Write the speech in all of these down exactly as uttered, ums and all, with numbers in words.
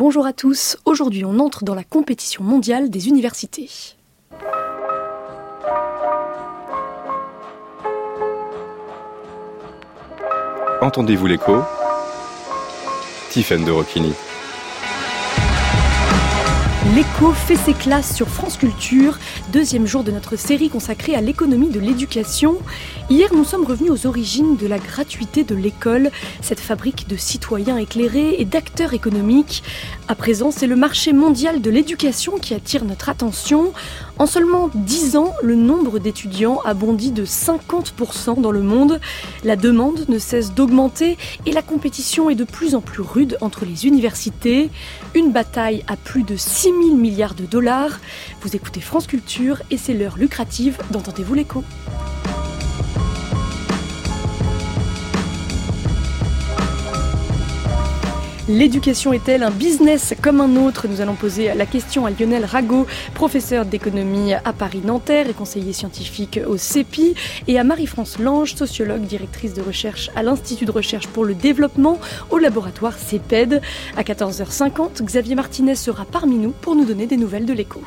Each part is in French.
bonjour à tous. Aujourd'hui, on entre dans la compétition mondiale des universités. Entendez-vous l'écho ? Tiffaine de Rocchini. L'écho fait ses classes sur France Culture, deuxième jour de notre série consacrée à l'économie de l'éducation. Hier, nous sommes revenus aux origines de la gratuité de l'école, cette fabrique de citoyens éclairés et d'acteurs économiques. À présent, c'est le marché mondial de l'éducation qui attire notre attention. En seulement dix ans, le nombre d'étudiants a bondi de cinquante pour cent dans le monde. La demande ne cesse d'augmenter et la compétition est de plus en plus rude entre les universités. Une bataille à plus de six mille milliards de dollars. Vous écoutez France Culture et c'est l'heure lucrative d'Entendez-vous l'écho. L'éducation est-elle un business comme un autre ? Nous allons poser la question à Lionel Rago, professeur d'économie à Paris-Nanterre et conseiller scientifique au C E P I, et à Marie-France Lange, sociologue, directrice de recherche à l'Institut de recherche pour le développement au laboratoire CEPED. À quatorze heures cinquante, Xavier Martinez sera parmi nous pour nous donner des nouvelles de l'écho.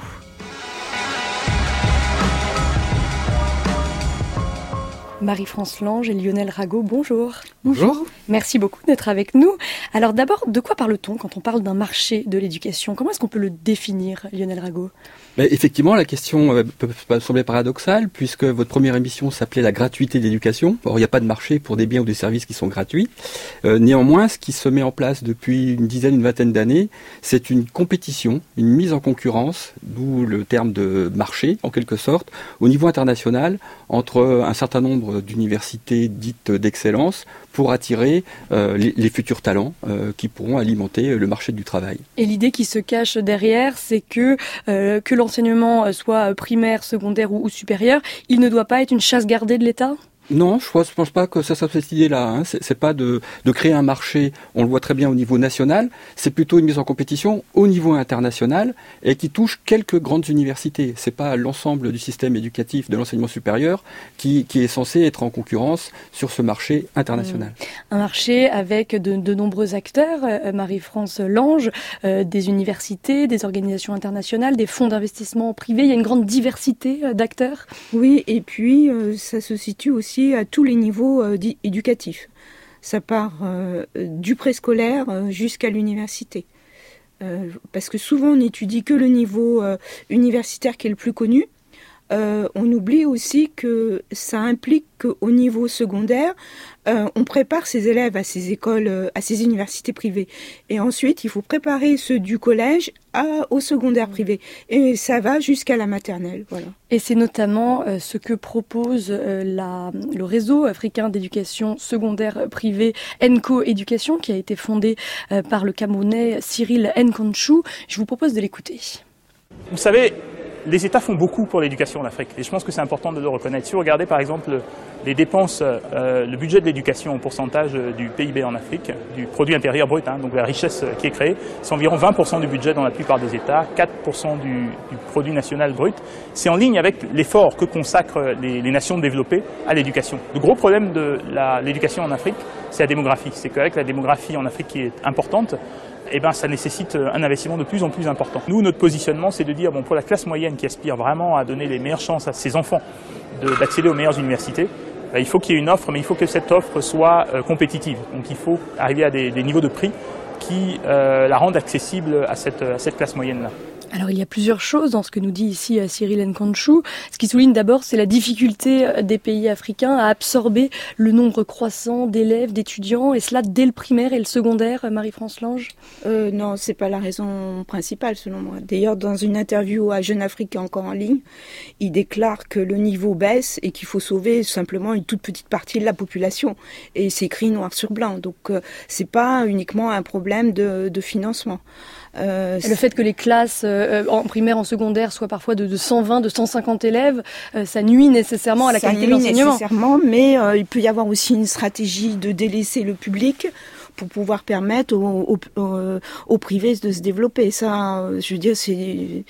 Marie-France Lange et Lionel Rago, bonjour. Bonjour. Merci beaucoup d'être avec nous. Alors d'abord, de quoi parle-t-on quand on parle d'un marché de l'éducation ? Comment est-ce qu'on peut le définir, Lionel Rago ? Ben, effectivement, la question peut sembler paradoxale puisque votre première émission s'appelait la gratuité de l'éducation. Or, il n'y a pas de marché pour des biens ou des services qui sont gratuits. Euh, néanmoins, ce qui se met en place depuis une dizaine, une vingtaine d'années, c'est une compétition, une mise en concurrence, d'où le terme de marché, en quelque sorte, au niveau international, entre un certain nombre d'universités dites d'excellence pour attirer euh, les, les futurs talents euh, qui pourront alimenter le marché du travail. Et l'idée qui se cache derrière, c'est que euh, que l'enseignement soit primaire, secondaire ou, ou supérieur, il ne doit pas être une chasse gardée de l'État ? Non, je ne pense pas que ça soit cette idée-là. Hein. C'est, c'est pas de, de créer un marché, on le voit très bien au niveau national, c'est plutôt une mise en compétition au niveau international et qui touche quelques grandes universités. C'est pas l'ensemble du système éducatif de l'enseignement supérieur qui, qui est censé être en concurrence sur ce marché international. Mmh. Un marché avec de, de nombreux acteurs, euh, Marie-France Lange, euh, des universités, des organisations internationales, des fonds d'investissement privés. Il y a une grande diversité euh, d'acteurs. Oui, et puis euh, ça se situe aussi à tous les niveaux euh, éducatifs. Ça part euh, du préscolaire euh, jusqu'à l'université. Euh, parce que souvent on n'étudie que le niveau euh, universitaire qui est le plus connu. Euh, on oublie aussi que ça implique qu'au niveau secondaire, euh, on prépare ses élèves à ces écoles, euh, à ces universités privées. Et ensuite, il faut préparer ceux du collège à, au secondaire privé. Et ça va jusqu'à la maternelle. Voilà. Et c'est notamment euh, ce que propose euh, la, le réseau africain d'éducation secondaire privée Enco Éducation, qui a été fondé euh, par le Camerounais Cyril Nkonchu. Je vous propose de l'écouter. Vous savez, les États font beaucoup pour l'éducation en Afrique et je pense que c'est important de le reconnaître. Si vous regardez par exemple les dépenses, euh, le budget de l'éducation en pourcentage du P I B en Afrique, du produit intérieur brut, hein, donc la richesse qui est créée, c'est environ vingt pour cent du budget dans la plupart des États, quatre pour cent du, du produit national brut. C'est en ligne avec l'effort que consacrent les, les nations développées à l'éducation. Le gros problème de la, l'éducation en Afrique, c'est la démographie. C'est qu'avec la démographie en Afrique qui est importante, eh ben, ça nécessite un investissement de plus en plus important. Nous, notre positionnement, c'est de dire, bon, pour la classe moyenne qui aspire vraiment à donner les meilleures chances à ses enfants de, d'accéder aux meilleures universités, ben, il faut qu'il y ait une offre, mais il faut que cette offre soit euh, compétitive. Donc il faut arriver à des, des niveaux de prix qui euh, la rendent accessible à cette, à cette classe moyenne-là. Alors il y a plusieurs choses dans ce que nous dit ici Cyril Nkonchu. Ce qui souligne d'abord, c'est la difficulté des pays africains à absorber le nombre croissant d'élèves, d'étudiants, et cela dès le primaire et le secondaire, Marie-France Lange. euh, Non, c'est pas la raison principale selon moi. D'ailleurs, dans une interview à Jeune Afrique encore en ligne, il déclare que le niveau baisse et qu'il faut sauver simplement une toute petite partie de la population. Et c'est écrit noir sur blanc, donc euh, c'est pas uniquement un problème de, de financement. Euh, le fait que les classes euh, en primaire, en secondaire soient parfois de, de cent vingt, de cent cinquante élèves, euh, ça nuit nécessairement à la ça qualité nuit de l'enseignement. Nécessairement, mais euh, il peut y avoir aussi une stratégie de délaisser le public pour pouvoir permettre aux, aux, aux, aux privés de se développer. Ça, je veux dire, c'est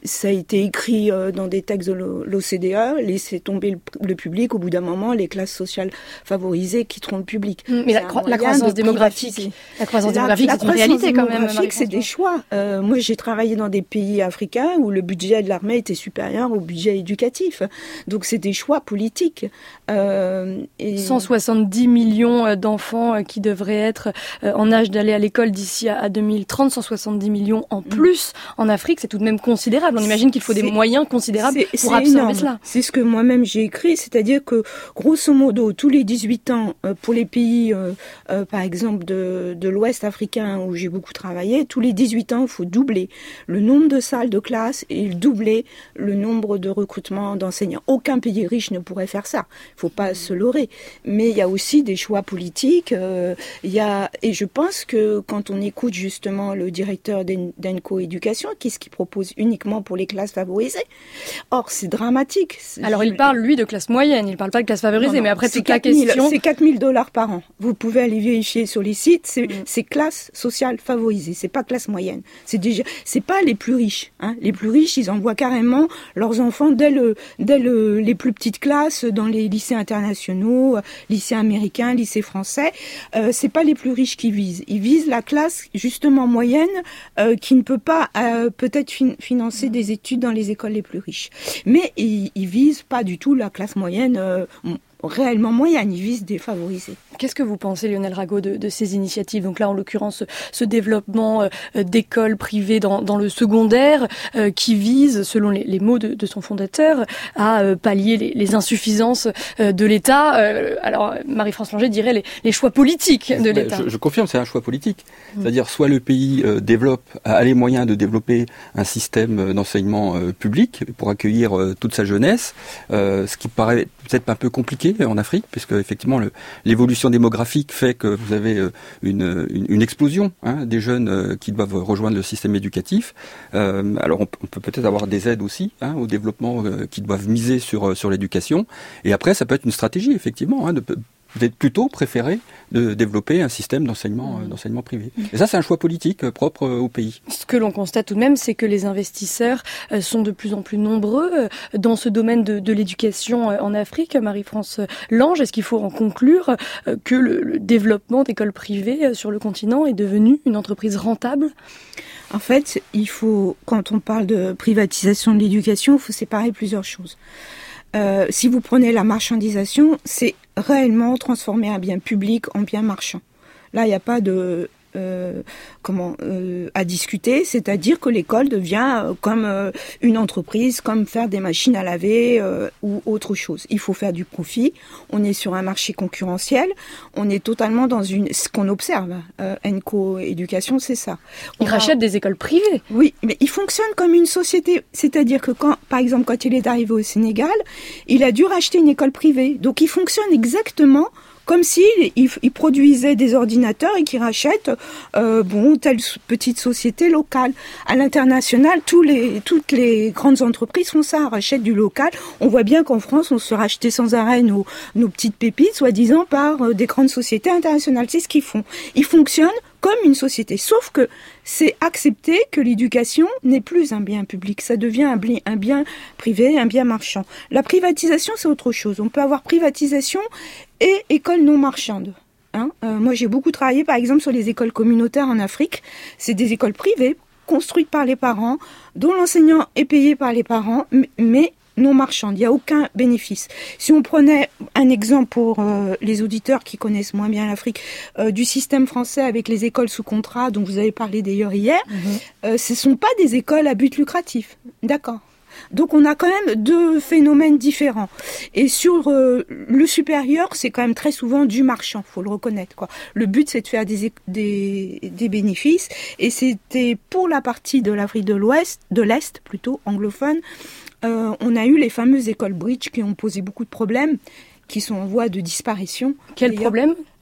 ça a été écrit euh, dans des textes de l'O C D E, laisser tomber le, le public, au bout d'un moment, les classes sociales favorisées quitteront le public. Mais la, cro- la croissance de démographique, la croissance la, démographique, la c'est croissance une réalité quand même. C'est des choix. Euh, moi, j'ai travaillé dans des pays africains où le budget de l'armée était supérieur au budget éducatif. Donc, c'est des choix politiques. Euh, et... cent soixante-dix millions d'enfants qui devraient être en âge d'aller à l'école d'ici à deux mille trente, cent soixante-dix millions en plus mmh. en Afrique, c'est tout de même considérable. On imagine qu'il faut des moyens considérables c'est, pour c'est absorber énorme. Cela. C'est ce que moi-même j'ai écrit, c'est-à-dire que grosso modo, tous les dix-huit ans, euh, pour les pays, euh, euh, par exemple, de, de l'Ouest africain où j'ai beaucoup travaillé, tous les dix-huit ans, il faut doubler le nombre de salles de classe et doubler le nombre de recrutements d'enseignants. Aucun pays riche ne pourrait faire ça. Il ne faut pas se leurrer. Mais il y a aussi des choix politiques. Euh, il y a, et je pense que quand on écoute justement le directeur d'Enco Éducation, qu'est-ce qu'il propose uniquement pour les classes favorisées. Or, c'est dramatique. Alors, il parle, lui, de classe moyenne. Il ne parle pas de classe favorisée, non, non, mais après, toute la question... question... C'est quatre mille dollars par an. Vous pouvez aller vérifier sur les sites. C'est, mm. c'est classe sociale favorisée. C'est pas classe moyenne. C'est déjà... C'est pas les plus riches. Hein. Les plus riches, ils envoient carrément leurs enfants dès, le, dès le, les plus petites classes dans les lycées internationaux, lycées américains, lycées français. Euh, c'est pas les plus riches qui visent. Ils visent la classe, justement, moyenne, euh, qui ne peut pas euh, peut-être fin- financer des études dans les écoles les plus riches. Mais ils, ils visent pas du tout la classe moyenne, euh, réellement moyenne, ils visent défavorisés. Qu'est-ce que vous pensez, Lionel Rago, de, de ces initiatives ? Donc là, en l'occurrence, ce développement euh, d'écoles privées dans, dans le secondaire euh, qui vise, selon les, les mots de, de son fondateur, à euh, pallier les, les insuffisances euh, de l'État. Euh, alors, Marie-France Langer dirait les, les choix politiques de l'État. Je, je confirme, c'est un choix politique. Mmh. C'est-à-dire, soit le pays euh, développe, a les moyens de développer un système d'enseignement euh, public pour accueillir euh, toute sa jeunesse, euh, ce qui paraît peut-être un peu compliqué en Afrique, puisque effectivement le, l'évolution démographique fait que vous avez euh, une, une, une explosion hein, des jeunes euh, qui doivent rejoindre le système éducatif. Euh, alors on, on peut peut-être avoir des aides aussi hein, au développement euh, qui doivent miser sur sur l'éducation. Et après, ça peut être une stratégie effectivement hein, de peut-être plutôt préférer de développer un système d'enseignement, euh, d'enseignement privé. Et ça, c'est un choix politique euh, propre euh, au pays. Ce que l'on constate tout de même, c'est que les investisseurs euh, sont de plus en plus nombreux euh, dans ce domaine de, de l'éducation euh, en Afrique. Marie-France Lange, est-ce qu'il faut en conclure euh, que le, le développement d'écoles privées euh, sur le continent est devenu une entreprise rentable ? En fait, il faut, quand on parle de privatisation de l'éducation, il faut séparer plusieurs choses. Euh, si vous prenez la marchandisation, c'est réellement transformer un bien public en bien marchand. Là, il n'y a pas de euh, comment euh, à discuter, c'est-à-dire que l'école devient euh, comme euh, une entreprise, comme faire des machines à laver euh, ou autre chose. Il faut faire du profit. On est sur un marché concurrentiel. On est totalement dans une ce qu'on observe. Euh, Enco Éducation, c'est ça. On rachète des écoles privées. Oui, mais il fonctionne comme une société. C'est-à-dire que quand, par exemple, quand il est arrivé au Sénégal, il a dû racheter une école privée. Donc, il fonctionne exactement comme s'il il, il produisait des ordinateurs et qu'il rachète euh, bon telle petite société locale. À l'international, tous les toutes les grandes entreprises font ça, rachètent du local. On voit bien qu'en France, on se rachetait sans arrêt nos nos petites pépites, soi-disant par euh, des grandes sociétés internationales. C'est ce qu'ils font. Ils fonctionnent comme une société. Sauf que c'est accepter que l'éducation n'est plus un bien public. Ça devient un bien, un bien privé, un bien marchand. La privatisation, c'est autre chose. On peut avoir privatisation et école non marchande. Hein euh, moi, j'ai beaucoup travaillé, par exemple, sur les écoles communautaires en Afrique. C'est des écoles privées, construites par les parents, dont l'enseignant est payé par les parents, mais non marchande, il n'y a aucun bénéfice. Si on prenait un exemple pour euh, les auditeurs qui connaissent moins bien l'Afrique, euh, du système français avec les écoles sous contrat, dont vous avez parlé d'ailleurs hier, mmh. euh, ce ne sont pas des écoles à but lucratif. D'accord. Donc on a quand même deux phénomènes différents. Et sur euh, le supérieur, c'est quand même très souvent du marchand, faut le reconnaître, quoi. Le but, c'est de faire des, des, des bénéfices. Et c'était pour la partie de l'Afrique de l'Ouest, de l'Est plutôt, anglophone, Euh, on a eu les fameuses écoles bridge qui ont posé beaucoup de problèmes, qui sont en voie de disparition. Quel problème ?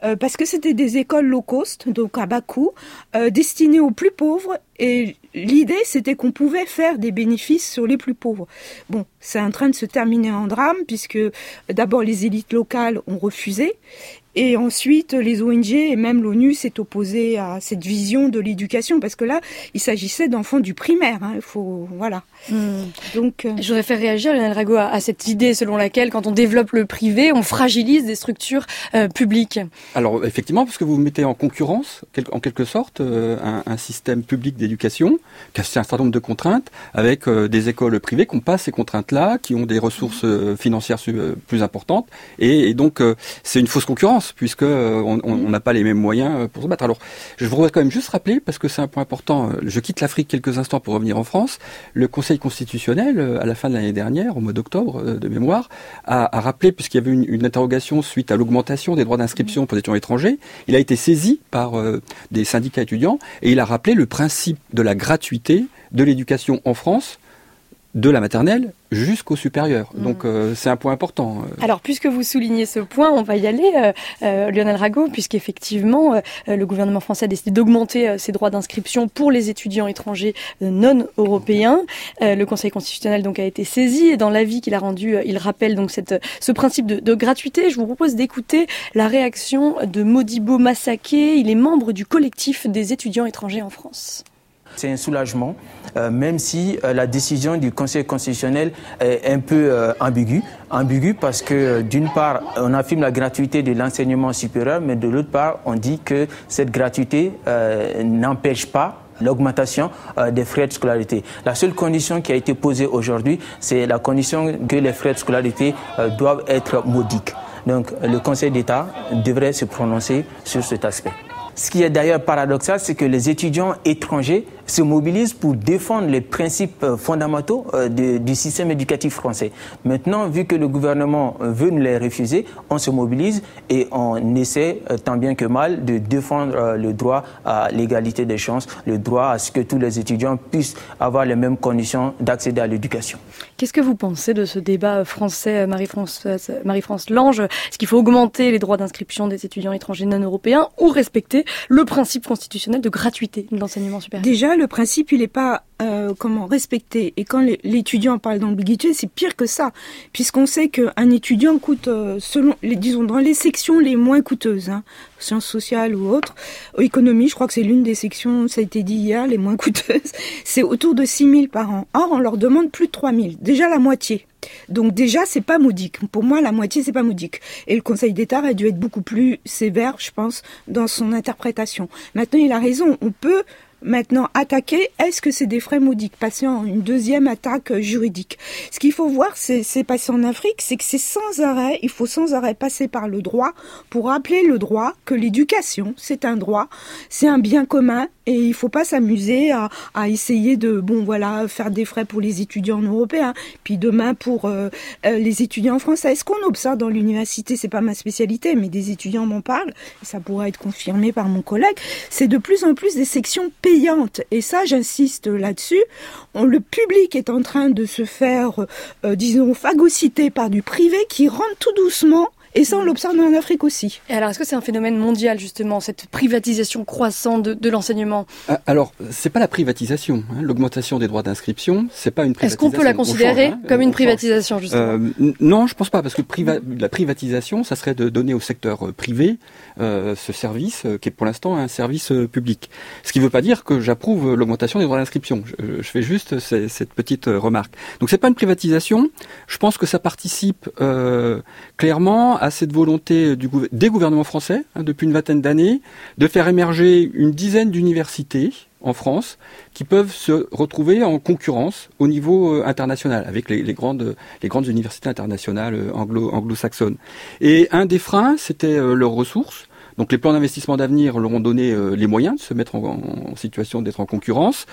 euh, parce que c'était des écoles low cost, donc à bas coût, euh, destinées aux plus pauvres. Et l'idée, c'était qu'on pouvait faire des bénéfices sur les plus pauvres. Bon, c'est en train de se terminer en drame, puisque d'abord les élites locales ont refusé. Et ensuite, les O N G et même l'ONU s'est opposé à cette vision de l'éducation, parce que là, il s'agissait d'enfants du primaire. Hein, il faut, voilà. Mmh. Donc, euh... je voudrais faire réagir Lionel Rago à, à cette idée selon laquelle, quand on développe le privé, on fragilise des structures euh, publiques. Alors effectivement, parce que vous mettez en concurrence, en quelque sorte, euh, un, un système public d'éducation qui a un certain nombre de contraintes, avec euh, des écoles privées qui n'ont pas ces contraintes-là, qui ont des ressources euh, financières euh, plus importantes, et, et donc euh, c'est une fausse concurrence, puisque euh, on n'a pas les mêmes moyens pour se battre. Alors, je voudrais quand même juste rappeler, parce que c'est un point important, je quitte l'Afrique quelques instants pour revenir en France, le Conseil constitutionnel, à la fin de l'année dernière, au mois d'octobre, de mémoire, a, a rappelé, puisqu'il y avait une, une interrogation suite à l'augmentation des droits d'inscription pour les étudiants étrangers, il a été saisi par euh, des syndicats étudiants, et il a rappelé le principe de la gratuité de l'éducation en France, de la maternelle jusqu'au supérieur. Mmh. Donc euh, c'est un point important. Alors puisque vous soulignez ce point, on va y aller, euh, euh, Lionel Rago, puisqu'effectivement euh, le gouvernement français a décidé d'augmenter euh, ses droits d'inscription pour les étudiants étrangers euh, non européens. Euh, le Conseil constitutionnel donc a été saisi, et dans l'avis qu'il a rendu, euh, il rappelle donc cette, ce principe de, de gratuité. Je vous propose d'écouter la réaction de Modibo Massaké. Il est membre du collectif des étudiants étrangers en France. C'est un soulagement, euh, même si euh, la décision du Conseil constitutionnel est un peu euh, ambiguë. Ambiguë parce que, euh, d'une part, on affirme la gratuité de l'enseignement supérieur, mais de l'autre part, on dit que cette gratuité euh, n'empêche pas l'augmentation euh, des frais de scolarité. La seule condition qui a été posée aujourd'hui, c'est la condition que les frais de scolarité euh, doivent être modiques. Donc, le Conseil d'État devrait se prononcer sur cet aspect. Ce qui est d'ailleurs paradoxal, c'est que les étudiants étrangers se mobilisent pour défendre les principes fondamentaux de, du système éducatif français. Maintenant, vu que le gouvernement veut nous les refuser, on se mobilise et on essaie, tant bien que mal, de défendre le droit à l'égalité des chances, le droit à ce que tous les étudiants puissent avoir les mêmes conditions d'accéder à l'éducation. Qu'est-ce que vous pensez de ce débat français, Marie-France, Marie-France Lange? Est-ce qu'il faut augmenter les droits d'inscription des étudiants étrangers non européens ou respecter le principe constitutionnel de gratuité de l'enseignement supérieur? Déjà, le principe, il n'est pas euh, comment respecté. Et quand l'étudiant parle d'ambiguïté, c'est pire que ça, puisqu'on sait qu'un étudiant coûte, euh, selon, les, disons, dans les sections les moins coûteuses, hein, sciences sociales ou autres, économie, je crois que c'est l'une des sections, ça a été dit hier, les moins coûteuses, c'est autour de six mille par an. Or, on leur demande plus de trois mille, déjà la moitié. Donc déjà, c'est pas modique. Pour moi, la moitié, c'est pas modique. Et le Conseil d'État a dû être beaucoup plus sévère, je pense, dans son interprétation. Maintenant, il a raison. On peut maintenant attaquer, est-ce que c'est des frais modiques, passer en une deuxième attaque juridique. Ce qu'il faut voir, c'est, c'est passé en Afrique, c'est que c'est sans arrêt, il faut sans arrêt passer par le droit pour rappeler le droit, que l'éducation, c'est un droit, c'est un bien commun, et il faut pas s'amuser à, à essayer de, bon voilà, faire des frais pour les étudiants européens, puis demain pour euh, euh, les étudiants français. Ce qu'on observe dans l'université, c'est pas ma spécialité, mais des étudiants m'en parlent, et ça pourra être confirmé par mon collègue, c'est de plus en plus des sections payantes. Et ça, j'insiste là-dessus, on, le public est en train de se faire, euh, disons, phagocyter par du privé qui rentre tout doucement. Et ça, on l'observe en Afrique aussi. Et alors, est-ce que c'est un phénomène mondial, justement, cette privatisation croissante de, de l'enseignement? Alors, c'est pas la privatisation. Hein. L'augmentation des droits d'inscription, c'est pas une privatisation. Est-ce qu'on peut la considérer change, hein, comme une privatisation, justement euh, Non, je pense pas, parce que priva- la privatisation, ça serait de donner au secteur privé euh, ce service, euh, qui est pour l'instant un service euh, public. Ce qui ne veut pas dire que j'approuve l'augmentation des droits d'inscription. Je, je fais juste ces, cette petite euh, remarque. Donc, c'est pas une privatisation. Je pense que ça participe euh, clairement à cette volonté du, des gouvernements français, hein, depuis une vingtaine d'années, de faire émerger une dizaine d'universités en France qui peuvent se retrouver en concurrence au niveau euh, international avec les, les, grandes, les grandes universités internationales euh, anglo, anglo-saxonnes. Et un des freins, c'était euh, leurs ressources. Donc les plans d'investissement d'avenir leur ont donné euh, les moyens de se mettre en, en situation d'être en concurrence.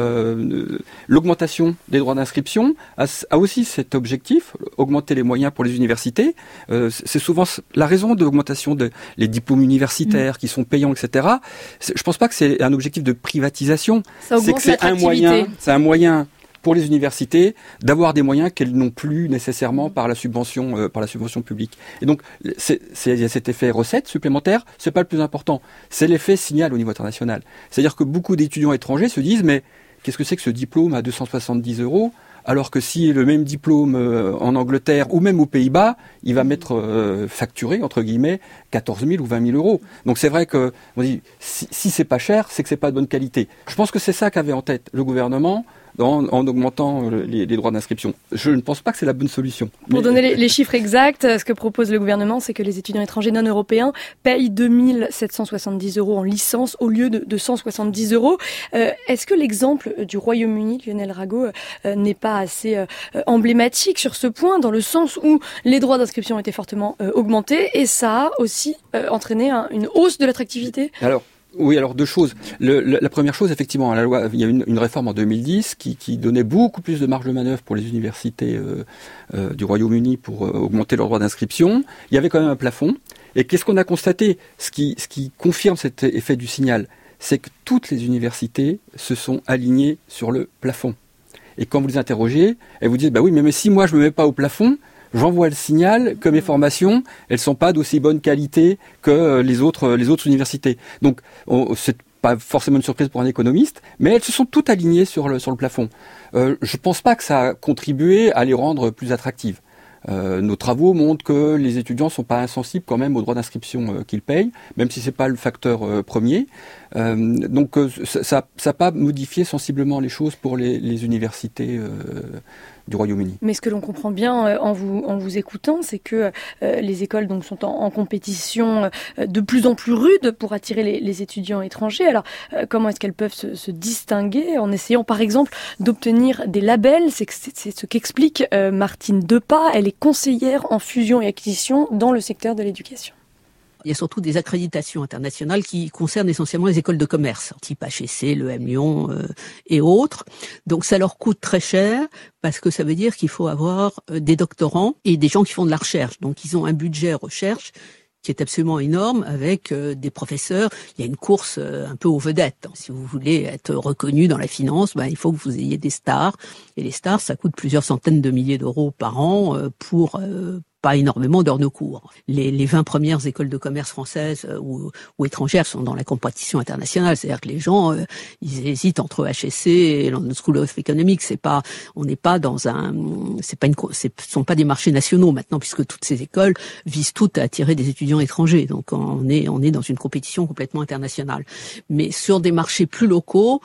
Euh, l'augmentation des droits d'inscription a, a aussi cet objectif, augmenter les moyens pour les universités. Euh, c'est souvent la raison de l'augmentation des de, diplômes universitaires mmh. qui sont payants, et cetera. Je pense pas que c'est un objectif de privatisation. Ça augmente c'est que c'est un moyen, c'est un moyen pour les universités d'avoir des moyens qu'elles n'ont plus nécessairement par la subvention, euh, par la subvention publique. Et donc, c'est, c'est, il y a cet effet recette supplémentaire, c'est pas le plus important. C'est l'effet signal au niveau international. C'est-à-dire que beaucoup d'étudiants étrangers se disent, mais qu'est-ce que c'est que ce diplôme à deux cent soixante-dix euros ? Alors que si le même diplôme euh, en Angleterre ou même aux Pays-Bas, il va m'être euh, facturé, entre guillemets, quatorze mille ou vingt mille euros. Donc c'est vrai que, on dit, si, si c'est pas cher, c'est que c'est pas de bonne qualité. Je pense que c'est ça qu'avait en tête le gouvernement en, en augmentant les, les droits d'inscription. Je ne pense pas que c'est la bonne solution. Pour Mais... donner les, les chiffres exacts, ce que propose le gouvernement, c'est que les étudiants étrangers non européens payent deux mille sept cent soixante-dix euros en licence au lieu de, de cent soixante-dix euros. Euh, est-ce que l'exemple du Royaume-Uni, Lionel Rago, euh, n'est pas assez euh, emblématique sur ce point, dans le sens où les droits d'inscription ont été fortement euh, augmentés et ça a aussi euh, entraîné un, une hausse de l'attractivité ? Alors, oui, alors deux choses. Le, le, la première chose, effectivement, la loi, il y a une, une réforme en deux mille dix qui, qui donnait beaucoup plus de marge de manœuvre pour les universités euh, euh, du Royaume-Uni pour euh, augmenter leurs droits d'inscription. Il y avait quand même un plafond. Et qu'est-ce qu'on a constaté ? Ce qui, ce qui confirme cet effet du signal, c'est que toutes les universités se sont alignées sur le plafond. Et quand vous les interrogez, elles vous disent, bah oui, mais, mais si moi je me mets pas au plafond, j'envoie le signal que mes formations, elles sont pas d'aussi bonne qualité que les autres, les autres universités. Donc, on, c'est pas forcément une surprise pour un économiste, mais elles se sont toutes alignées sur le, sur le plafond. Euh, je pense pas que ça a contribué à les rendre plus attractives. Euh, nos travaux montrent que les étudiants sont pas insensibles quand même aux droits d'inscription euh, qu'ils payent, même si c'est pas le facteur euh, premier. Euh, donc euh, ça n'a pas modifié sensiblement les choses pour les, les universités euh, du Royaume-Uni. Mais ce que l'on comprend bien euh, en vous en vous écoutant, c'est que euh, les écoles donc sont en, en compétition euh, de plus en plus rude pour attirer les, les étudiants étrangers. Alors euh, comment est-ce qu'elles peuvent se, se distinguer en essayant par exemple d'obtenir des labels ? C'est, c'est, c'est ce qu'explique euh, Martine Depas. Elle est conseillère en fusion et acquisition dans le secteur de l'éducation. Il y a surtout des accréditations internationales qui concernent essentiellement les écoles de commerce, type H E C, l'E M Lyon euh, et autres. Donc ça leur coûte très cher parce que ça veut dire qu'il faut avoir euh, des doctorants et des gens qui font de la recherche. Donc ils ont un budget recherche qui est absolument énorme avec euh, des professeurs. Il y a une course euh, un peu aux vedettes. Si vous voulez être reconnu dans la finance, ben, il faut que vous ayez des stars. Et les stars, ça coûte plusieurs centaines de milliers d'euros par an euh, pour... Euh, pas énormément d'heures de cours. Les, les vingt premières écoles de commerce françaises euh, ou, ou étrangères sont dans la compétition internationale. C'est-à-dire que les gens, euh, ils hésitent entre H E C et London School of Economics. C'est pas, on n'est pas dans un, c'est pas une, c'est, ce sont pas des marchés nationaux maintenant, puisque toutes ces écoles visent toutes à attirer des étudiants étrangers. Donc on est, on est dans une compétition complètement internationale. Mais sur des marchés plus locaux,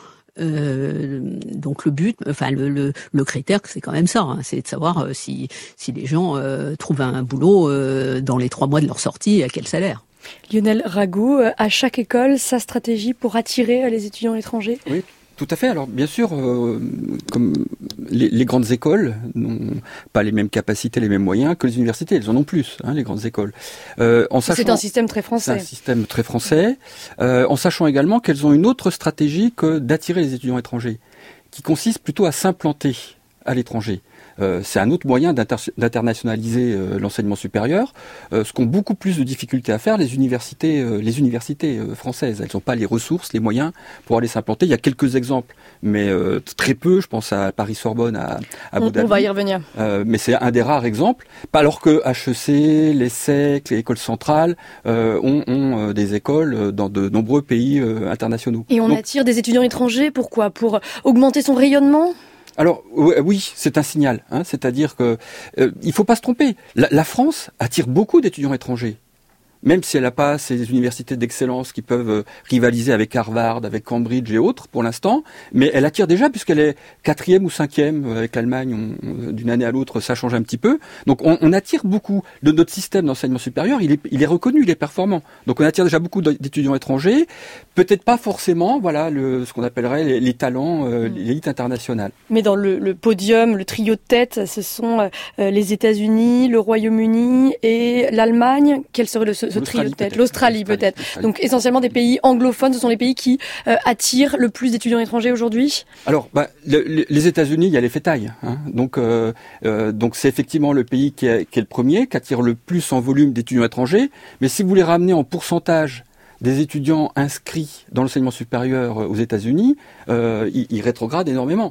Euh, donc le but, enfin le, le, le critère, c'est quand même ça, hein, c'est de savoir euh, si, si les gens euh, trouvent un boulot euh, dans les trois mois de leur sortie et à quel salaire. Lionel Rago, à chaque école, sa stratégie pour attirer les étudiants étrangers ? Oui. Tout à fait. Alors, bien sûr, euh, comme les, les grandes écoles n'ont pas les mêmes capacités, les mêmes moyens que les universités. Elles en ont plus, hein, les grandes écoles. Euh, en sachant, c'est un système très français. C'est un système très français. Euh, en sachant également qu'elles ont une autre stratégie que d'attirer les étudiants étrangers, qui consiste plutôt à s'implanter à l'étranger. Euh, c'est un autre moyen d'inter- d'internationaliser euh, l'enseignement supérieur, euh, ce qu'ont beaucoup plus de difficultés à faire les universités, euh, les universités euh, françaises. Elles n'ont pas les ressources, les moyens pour aller s'implanter. Il y a quelques exemples, mais euh, très peu. Je pense à Paris-Sorbonne, à, à Abu Dhabi. On va y revenir. Euh, mais c'est un des rares exemples. Alors que H E C, l'ESSEC, les écoles centrales euh, ont, ont euh, des écoles dans de nombreux pays euh, internationaux. Et on Donc, attire des étudiants étrangers, pourquoi ? Pour augmenter son rayonnement ? Alors oui, c'est un signal, hein, c'est-à-dire que euh, il faut pas se tromper. La, la France attire beaucoup d'étudiants étrangers, même si elle n'a pas ces universités d'excellence qui peuvent euh, rivaliser avec Harvard, avec Cambridge et autres pour l'instant, mais elle attire déjà puisqu'elle est quatrième ou cinquième avec l'Allemagne. On, on, d'une année à l'autre, ça change un petit peu. Donc on, on attire beaucoup. De notre système d'enseignement supérieur, il est, il est reconnu, il est performant. Donc on attire déjà beaucoup d'étudiants étrangers. Peut-être pas forcément, voilà, le, ce qu'on appellerait les, les talents, euh, mmh. l'élite internationale. Mais dans le, le podium, le trio de tête, ce sont euh, les États-Unis, le Royaume-Uni et l'Allemagne. Quel serait le, ce, ce trio de tête ? Peut-être. L'Australie, L'Australie, peut-être. l'Australie. Donc essentiellement des pays anglophones, ce sont les pays qui euh, attirent le plus d'étudiants étrangers aujourd'hui. Alors, bah, le, le, les États-Unis, il y a l'effet taille. Hein. Donc, euh, euh, donc c'est effectivement le pays qui est, qui est le premier, qui attire le plus en volume d'étudiants étrangers. Mais si vous les ramenez en pourcentage des étudiants inscrits dans l'enseignement supérieur aux États-Unis, euh, ils, ils rétrogradent énormément.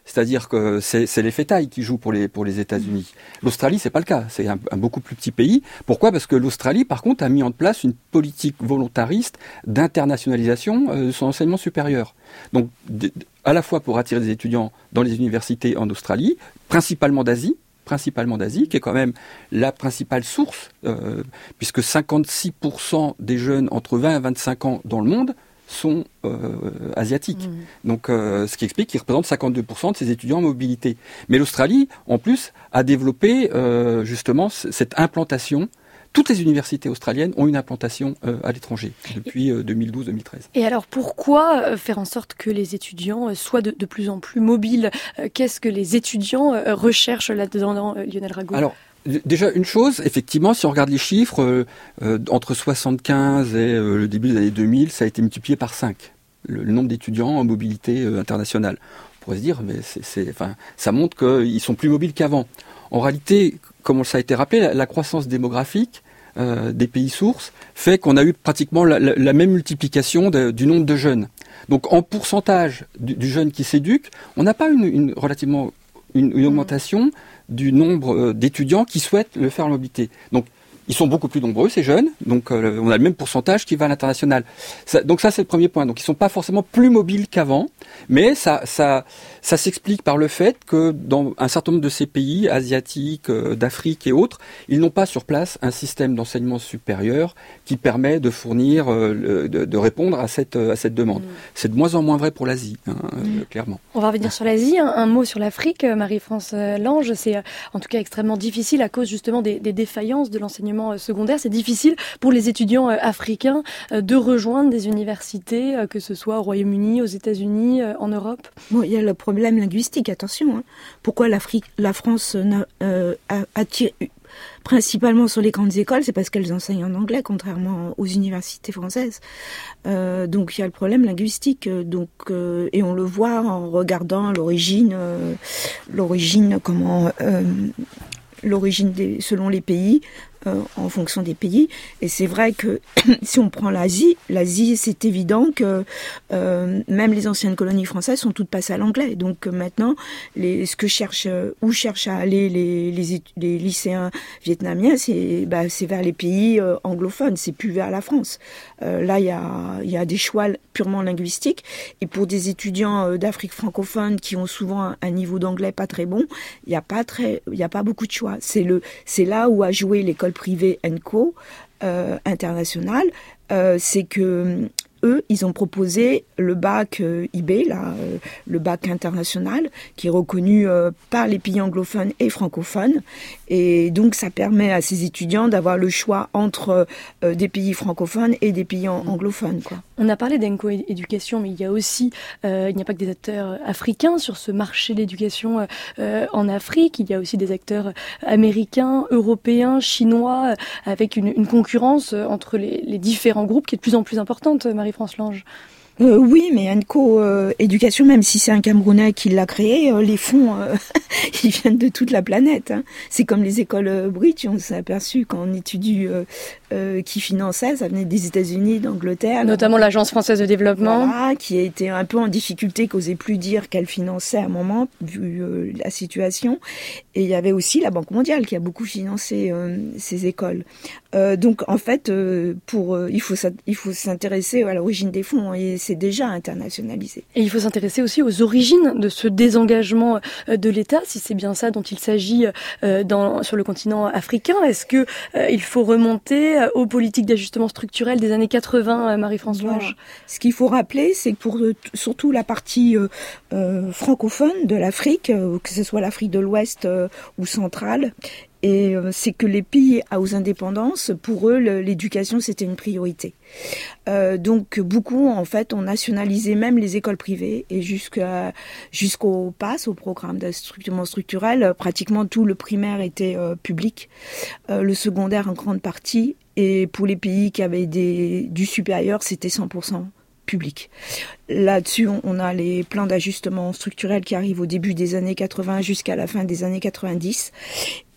C'est-à-dire que c'est, c'est l'effet taille qui joue pour les, pour les États-Unis. L'Australie, c'est pas le cas. C'est un, un beaucoup plus petit pays. Pourquoi ? Parce que l'Australie, par contre, a mis en place une politique volontariste d'internationalisation euh, de son enseignement supérieur. Donc, d- à la fois pour attirer des étudiants dans les universités en Australie, principalement d'Asie, principalement d'Asie, qui est quand même la principale source, euh, puisque cinquante-six pour cent des jeunes entre vingt et vingt-cinq ans dans le monde sont euh, asiatiques. Mmh. Donc, euh, ce qui explique qu'ils représentent cinquante-deux pour cent de ces étudiants en mobilité. Mais l'Australie, en plus, a développé euh, justement c- cette implantation. Toutes les universités australiennes ont une implantation euh, à l'étranger depuis euh, deux mille douze deux mille treize. Et alors, pourquoi euh, faire en sorte que les étudiants euh, soient de, de plus en plus mobiles ? euh, Qu'est-ce que les étudiants euh, recherchent là-dedans, euh, Lionel Rago ? Alors, déjà, une chose, effectivement, si on regarde les chiffres, euh, euh, entre soixante-quinze et euh, le début des années deux mille, ça a été multiplié par cinq, le, le nombre d'étudiants en mobilité euh, internationale. On pourrait se dire, mais c'est, c'est, enfin, ça montre qu'ils sont plus mobiles qu'avant. En réalité, comme ça a été rappelé, la, la croissance démographique euh, des pays sources fait qu'on a eu pratiquement la, la, la même multiplication de, du nombre de jeunes. Donc, en pourcentage du, du jeune qui s'éduque, on n'a pas une, une relativement une, une augmentation du nombre d'étudiants qui souhaitent le faire en mobilité. Donc, ils sont beaucoup plus nombreux, ces jeunes. Donc, euh, on a le même pourcentage qui va à l'international. Ça, donc, ça, c'est le premier point. Donc, ils sont pas forcément plus mobiles qu'avant, mais ça, ça, ça s'explique par le fait que dans un certain nombre de ces pays asiatiques, euh, d'Afrique et autres, ils n'ont pas sur place un système d'enseignement supérieur qui permet de fournir, euh, le, de, de répondre à cette, à cette demande. Mmh. C'est de moins en moins vrai pour l'Asie, hein, mmh. euh, clairement. On va revenir sur l'Asie. Un, un mot sur l'Afrique, Marie-France Lange. C'est euh, en tout cas extrêmement difficile à cause justement des, des défaillances de l'enseignement secondaire. C'est difficile pour les étudiants africains de rejoindre des universités, que ce soit au Royaume-Uni, aux États-Unis, en Europe. Bon, il y a le problème linguistique, attention. Hein. Pourquoi l'Afrique, la France euh, attire principalement sur les grandes écoles, c'est parce qu'elles enseignent en anglais, contrairement aux universités françaises. Euh, donc il y a le problème linguistique, donc euh, et on le voit en regardant l'origine, euh, l'origine comment. Euh, l'origine des, selon les pays, euh, en fonction des pays. Et c'est vrai que si on prend l'Asie, l'Asie, c'est évident que euh, même les anciennes colonies françaises sont toutes passées à l'anglais. Donc euh, maintenant, les, ce que cherchent, euh, où cherchent à aller les, les, les lycéens vietnamiens, c'est, bah, c'est vers les pays euh, anglophones, c'est plus vers la France. Euh, là, il y a, y a des choix purement linguistiques. Et pour des étudiants euh, d'Afrique francophone qui ont souvent un, un niveau d'anglais pas très bon, il n'y a pas très, il y a pas beaucoup de choix. C'est le, c'est là où a joué l'école privée Enco euh, internationale. Euh, c'est que eux, ils ont proposé le bac euh, I B, là, euh, le bac international, qui est reconnu euh, par les pays anglophones et francophones. Et donc, ça permet à ces étudiants d'avoir le choix entre euh, des pays francophones et des pays en- anglophones, quoi. On a parlé d'Enco Éducation, mais il y a aussi, euh, il n'y a pas que des acteurs africains sur ce marché de l'éducation euh, en Afrique. Il y a aussi des acteurs américains, européens, chinois, avec une, une concurrence entre les, les différents groupes qui est de plus en plus importante, Marie-France Lange. Euh, oui, mais Enco euh, Éducation, même si c'est un Camerounais qui l'a créé, euh, les fonds, euh, ils viennent de toute la planète. Hein. C'est comme les écoles euh, Bridge, on s'est aperçu quand on étudie euh, euh, qui finançait, ça venait des États-Unis, d'Angleterre. Notamment là, l'Agence française de développement. Voilà, qui a été un peu en difficulté, qui n'osait plus dire qu'elle finançait à un moment, vu euh, la situation. Et il y avait aussi la Banque mondiale qui a beaucoup financé euh, ces écoles. Euh, donc en fait, euh, pour, euh, il faut il faut s'intéresser à l'origine des fonds et c'est déjà internationalisé. Et il faut s'intéresser aussi aux origines de ce désengagement de l'État, si c'est bien ça dont il s'agit euh, dans, sur le continent africain. Est-ce que euh, il faut remonter aux politiques d'ajustement structurel des années quatre-vingts, Marie-France Lange ? Voilà. Ce qu'il faut rappeler, c'est que pour euh, surtout la partie euh, euh, francophone de l'Afrique, euh, que ce soit l'Afrique de l'Ouest euh, ou centrale, et euh, c'est que les pays aux indépendances, pour eux, le, l'éducation, c'était une priorité. Euh, donc, beaucoup, en fait, ont nationalisé même les écoles privées et jusqu'à, jusqu'au P A S, au programme d'ajustement structurel, pratiquement tout le primaire était euh, public, euh, le secondaire en grande partie, et pour les pays qui avaient des, du supérieur, c'était cent pour cent public. Là-dessus, on a les plans d'ajustement structurel qui arrivent au début des années quatre-vingts jusqu'à la fin des années quatre-vingt-dix.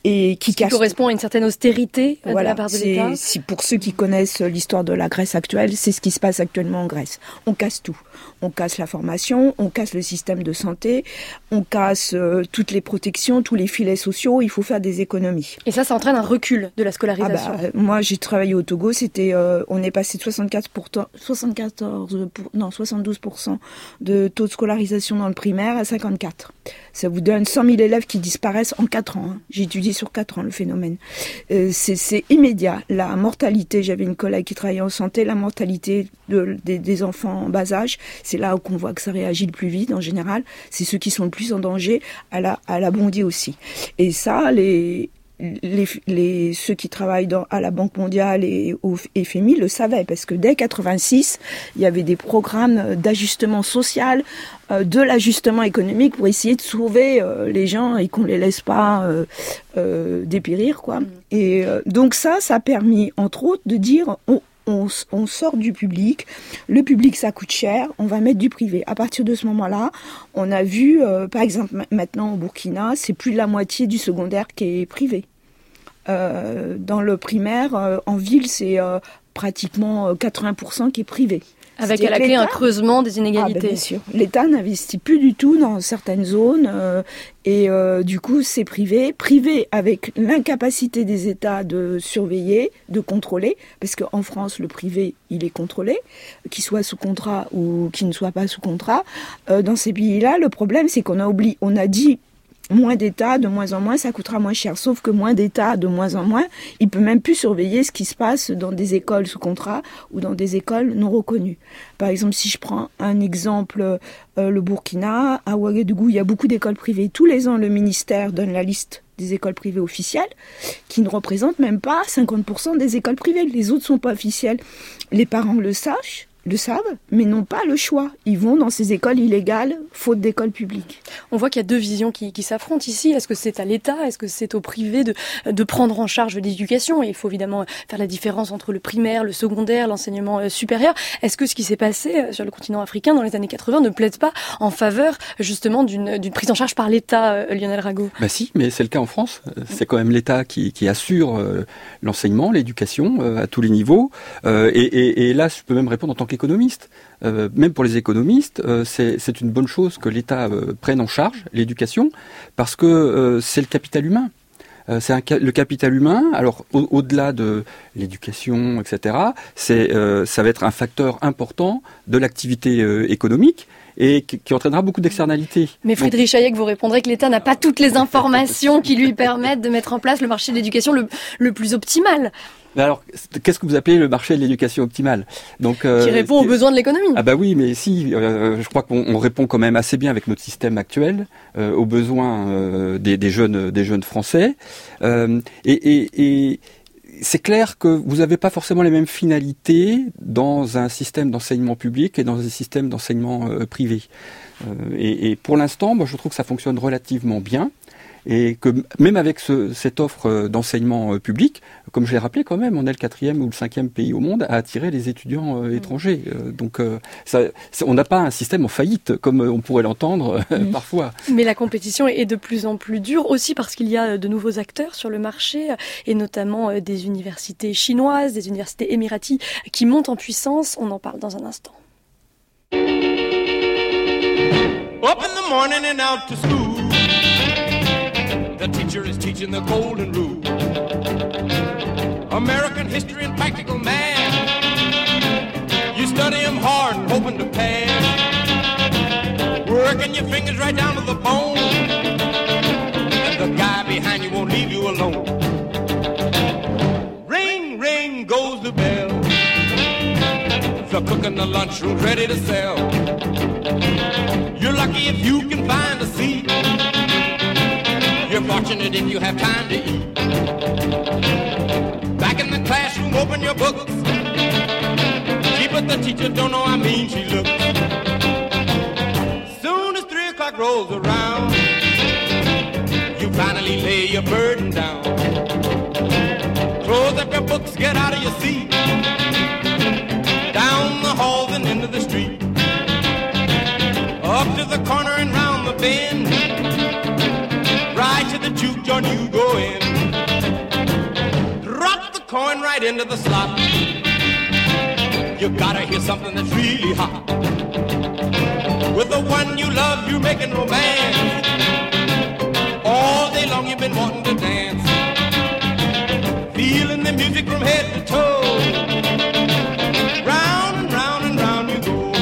et qui, qui correspond à une certaine austérité voilà, de la part de c'est, l'État. Si pour ceux qui connaissent l'histoire de la Grèce actuelle, c'est ce qui se passe actuellement en Grèce. On casse tout. On casse la formation, on casse le système de santé, on casse euh, toutes les protections, tous les filets sociaux. Il faut faire des économies. Et ça, ça entraîne un recul de la scolarisation. Ah bah, moi, j'ai travaillé au Togo. C'était, euh, on est passé de soixante-quatre pour cent, soixante-quatorze pour, non, soixante-douze pour cent de taux de scolarisation dans le primaire à cinquante-quatre. Ça vous donne cent mille élèves qui disparaissent en quatre ans. Hein. J'ai étudié sur quatre ans le phénomène. Euh, c'est, c'est immédiat. La mortalité, j'avais une collègue qui travaillait en santé, la mortalité de, des, des enfants en bas âge, c'est là qu'on voit que ça réagit le plus vite en général. C'est ceux qui sont le plus en danger. Elle a, elle a bondi aussi. Et ça, les... Les, les, ceux qui travaillent dans, à la Banque mondiale et au F M I le savaient, parce que dès quatre-vingt-six, il y avait des programmes d'ajustement social, euh, de l'ajustement économique pour essayer de sauver euh, les gens et qu'on les laisse pas euh, euh, dépérir, quoi. Mmh. Et euh, donc ça, ça a permis, entre autres, de dire on, on, on sort du public, le public ça coûte cher, on va mettre du privé. À partir de ce moment-là, on a vu, euh, par exemple, maintenant au Burkina, c'est plus de la moitié du secondaire qui est privé. Euh, dans le primaire, euh, en ville, c'est euh, pratiquement quatre-vingts pour cent qui est privé. Avec C'est-à-dire à la clé un creusement des inégalités. Ah ben bien sûr. L'État n'investit plus du tout dans certaines zones euh, et euh, du coup c'est privé. Privé avec l'incapacité des États de surveiller, de contrôler, parce qu'en France le privé il est contrôlé, qu'il soit sous contrat ou qu'il ne soit pas sous contrat. Euh, dans ces pays-là, le problème c'est qu'on a oublié, on a dit moins d'État, de moins en moins, ça coûtera moins cher. Sauf que moins d'État, de moins en moins, il peut même plus surveiller ce qui se passe dans des écoles sous contrat ou dans des écoles non reconnues. Par exemple, si je prends un exemple, euh, le Burkina, à Ouagadougou, il y a beaucoup d'écoles privées. Tous les ans, le ministère donne la liste des écoles privées officielles, qui ne représentent même pas cinquante pour cent des écoles privées. Les autres ne sont pas officielles. Les parents le sachent, le savent, mais n'ont pas le choix. Ils vont dans ces écoles illégales, faute d'écoles publiques. On voit qu'il y a deux visions qui, qui s'affrontent ici. Est-ce que c'est à l'État ? Est-ce que c'est au privé de, de prendre en charge l'éducation ? Et il faut évidemment faire la différence entre le primaire, le secondaire, l'enseignement supérieur. Est-ce que ce qui s'est passé sur le continent africain dans les années quatre-vingts ne plaide pas en faveur justement d'une, d'une prise en charge par l'État, Lionel Rago ? Bah si, mais c'est le cas en France. C'est quand même l'État qui, qui assure euh, l'enseignement, l'éducation euh, à tous les niveaux. Euh, et, et, et là, je peux même répondre en tant qu'économiste. Euh, même pour les économistes, euh, c'est, c'est une bonne chose que l'État euh, prenne en charge l'éducation, parce que euh, c'est le capital humain. Euh, c'est un, le capital humain. Alors au, au-delà de l'éducation, et cetera, c'est, euh, ça va être un facteur important de l'activité euh, économique et qui, qui entraînera beaucoup d'externalités. Mais Friedrich Hayek vous répondrait que l'État n'a pas toutes les informations qui lui permettent de mettre en place le marché de l'éducation le, le plus optimal. Mais alors, qu'est-ce que vous appelez le marché de l'éducation optimale ? Donc, euh, qui répond aux besoins de l'économie. Ah bah oui, mais si, euh, je crois qu'on on répond quand même assez bien avec notre système actuel euh, aux besoins euh, des, des jeunes, des jeunes Français. Euh, et, et, et c'est clair que vous n'avez pas forcément les mêmes finalités dans un système d'enseignement public et dans un système d'enseignement euh, privé. Euh, et, et pour l'instant, moi, je trouve que ça fonctionne relativement bien. Et que même avec ce, cette offre d'enseignement public, comme je l'ai rappelé quand même, on est le quatrième ou le cinquième pays au monde à attirer les étudiants euh, étrangers. Euh, donc euh, ça, on n'a pas un système en faillite, comme on pourrait l'entendre euh, mmh. parfois. Mais la compétition est de plus en plus dure, aussi parce qu'il y a de nouveaux acteurs sur le marché, et notamment des universités chinoises, des universités émiraties qui montent en puissance. On en parle dans un instant. Up in the morning and out to school. The teacher is teaching the golden rule. American history and practical math. You study them hard and hoping to pass. Working your fingers right down to the bone. And the guy behind you won't leave you alone. Ring, ring goes the bell. The cook in the lunchroom's ready to sell. You're lucky if you can find a seat. You're fortunate if you have time to eat. Back in the classroom, open your books. Gee, but the teacher don't know how mean she looks. Soon as three o'clock rolls around, you finally lay your burden down. Close up your books, get out of your seat. Down the halls and into the street. Up to the corner and round the bend. Right to the juke joint you go in. Drop the coin right into the slot. You gotta hear something that's really hot. With the one you love, you're making romance. All day long you've been wanting to dance. Feeling the music from head to toe. Round and round and round you go.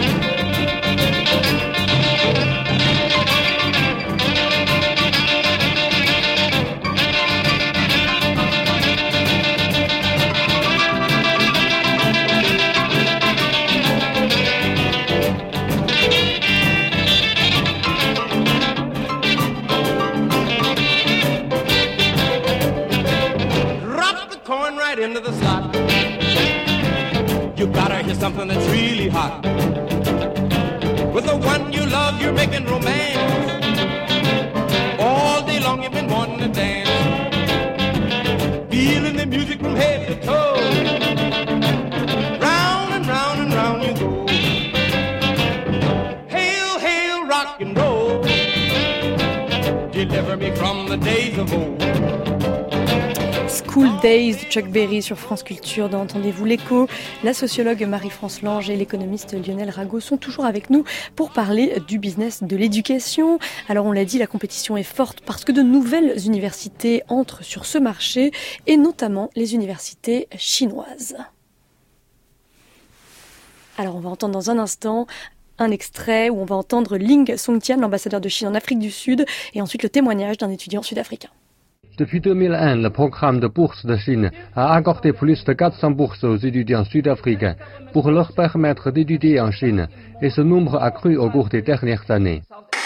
Into the slot. You gotta hear something that's really hot. With the one you love, you're making romance. All day long you've been wanting to dance. Feeling the music from head to toe. Round and round and round you go. Hail, hail, rock and roll. Deliver me from the days of old. School Days de Chuck Berry sur France Culture. Dans Entendez-vous l'écho, la sociologue Marie-France Lange et l'économiste Lionel Rago sont toujours avec nous pour parler du business de l'éducation. Alors on l'a dit, la compétition est forte parce que de nouvelles universités entrent sur ce marché et notamment les universités chinoises. Alors on va entendre dans un instant un extrait où on va entendre Ling Songtian, l'ambassadeur de Chine en Afrique du Sud, et ensuite le témoignage d'un étudiant sud-africain. Depuis deux mille un, le programme de bourse de Chine a accordé plus de quatre cents bourses aux étudiants sud-africains pour leur permettre d'étudier en Chine, et ce nombre a cru au cours des dernières années.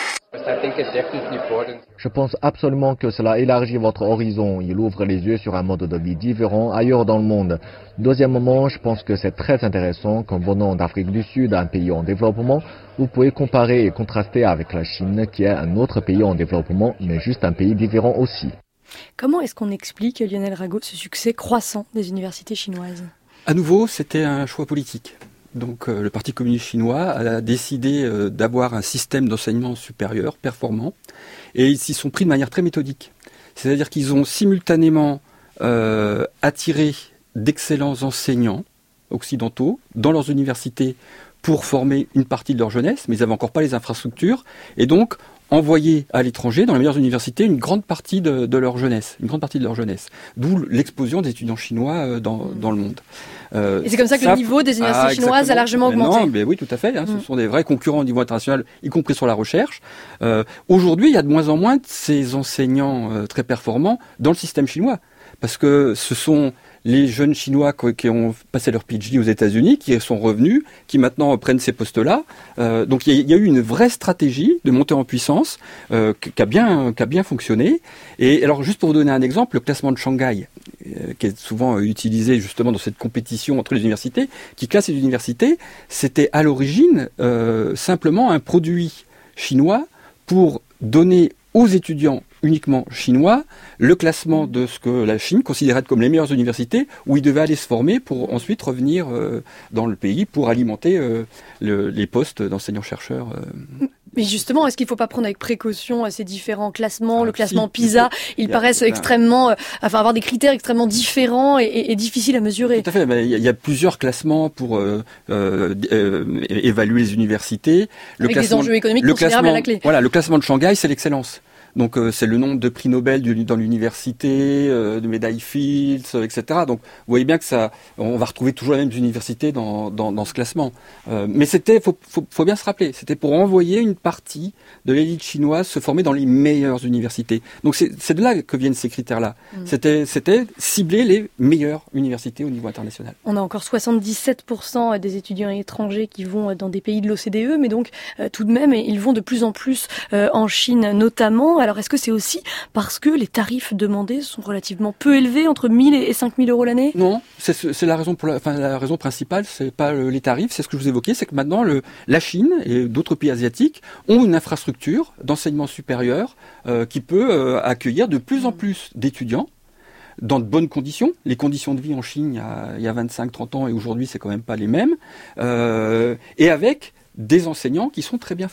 Je pense absolument que cela élargit votre horizon. Il ouvre les yeux sur un mode de vie différent ailleurs dans le monde. Deuxièmement, je pense que c'est très intéressant qu'en venant d'Afrique du Sud, un pays en développement, vous pouvez comparer et contraster avec la Chine, qui est un autre pays en développement, mais juste un pays différent aussi. Comment est-ce qu'on explique, Lionel Rago, ce succès croissant des universités chinoises ? À nouveau, c'était un choix politique. Donc euh, le Parti communiste chinois a décidé euh, d'avoir un système d'enseignement supérieur performant, et ils s'y sont pris de manière très méthodique. C'est-à-dire qu'ils ont simultanément euh, attiré d'excellents enseignants occidentaux dans leurs universités pour former une partie de leur jeunesse, mais ils n'avaient encore pas les infrastructures, et donc envoyer à l'étranger, dans les meilleures universités, une grande partie de, de leur jeunesse, une grande partie de leur jeunesse. D'où l'explosion des étudiants chinois dans, dans le monde. Euh, et c'est comme ça que ça, le niveau des universités ah, chinoises a largement augmenté. Non, mais oui, tout à fait. Hein, mm. Ce sont des vrais concurrents au niveau international, y compris sur la recherche. Euh, aujourd'hui, il y a de moins en moins de ces enseignants euh, très performants dans le système chinois, parce que ce sont les jeunes Chinois qui ont passé leur P H D aux États-Unis, qui sont revenus, qui maintenant prennent ces postes-là. Euh, donc il y, y a eu une vraie stratégie de montée en puissance euh, qui a bien, qui a bien fonctionné. Et alors juste pour vous donner un exemple, le classement de Shanghai, euh, qui est souvent utilisé justement dans cette compétition entre les universités, qui classe les universités, c'était à l'origine euh, simplement un produit chinois pour donner aux étudiants uniquement chinois, le classement de ce que la Chine considérait comme les meilleures universités, où ils devaient aller se former pour ensuite revenir euh, dans le pays pour alimenter euh, le, les postes d'enseignants-chercheurs. Euh. Mais justement, est-ce qu'il ne faut pas prendre avec précaution ces différents classements, ah, le classement si, PISA, ils paraissent a, extrêmement, euh, enfin avoir des critères extrêmement différents et, et, et difficiles à mesurer. Tout à fait, il y, y a plusieurs classements pour euh, euh, euh, évaluer les universités. Le avec classement, des enjeux économiques considérables à la clé. Voilà, le classement de Shanghai, c'est l'excellence. Donc euh, c'est le nombre de prix Nobel du, dans l'université, euh, de médailles Fields, euh, et cetera. Donc vous voyez bien que ça, on va retrouver toujours les mêmes universités dans, dans, dans ce classement. Euh, mais c'était, faut, faut, faut bien se rappeler, c'était pour envoyer une partie de l'élite chinoise se former dans les meilleures universités. Donc c'est, c'est de là que viennent ces critères-là. Mmh. C'était, c'était cibler les meilleures universités au niveau international. On a encore soixante-dix-sept pour cent des étudiants étrangers qui vont dans des pays de l'O C D E, mais donc euh, tout de même, ils vont de plus en plus euh, en Chine notamment. Alors, est-ce que c'est aussi parce que les tarifs demandés sont relativement peu élevés, entre mille et cinq mille euros l'année ? Non, c'est, c'est la raison pour la, enfin, la raison principale, c'est pas le, les tarifs, c'est ce que je vous évoquais, c'est que maintenant, le, la Chine et d'autres pays asiatiques ont une infrastructure d'enseignement supérieur euh, qui peut euh, accueillir de plus en plus d'étudiants dans de bonnes conditions. Les conditions de vie en Chine, il y a, il y a vingt-cinq trente ans et aujourd'hui, c'est quand même pas les mêmes. Euh, et avec des enseignants qui sont très bien formés.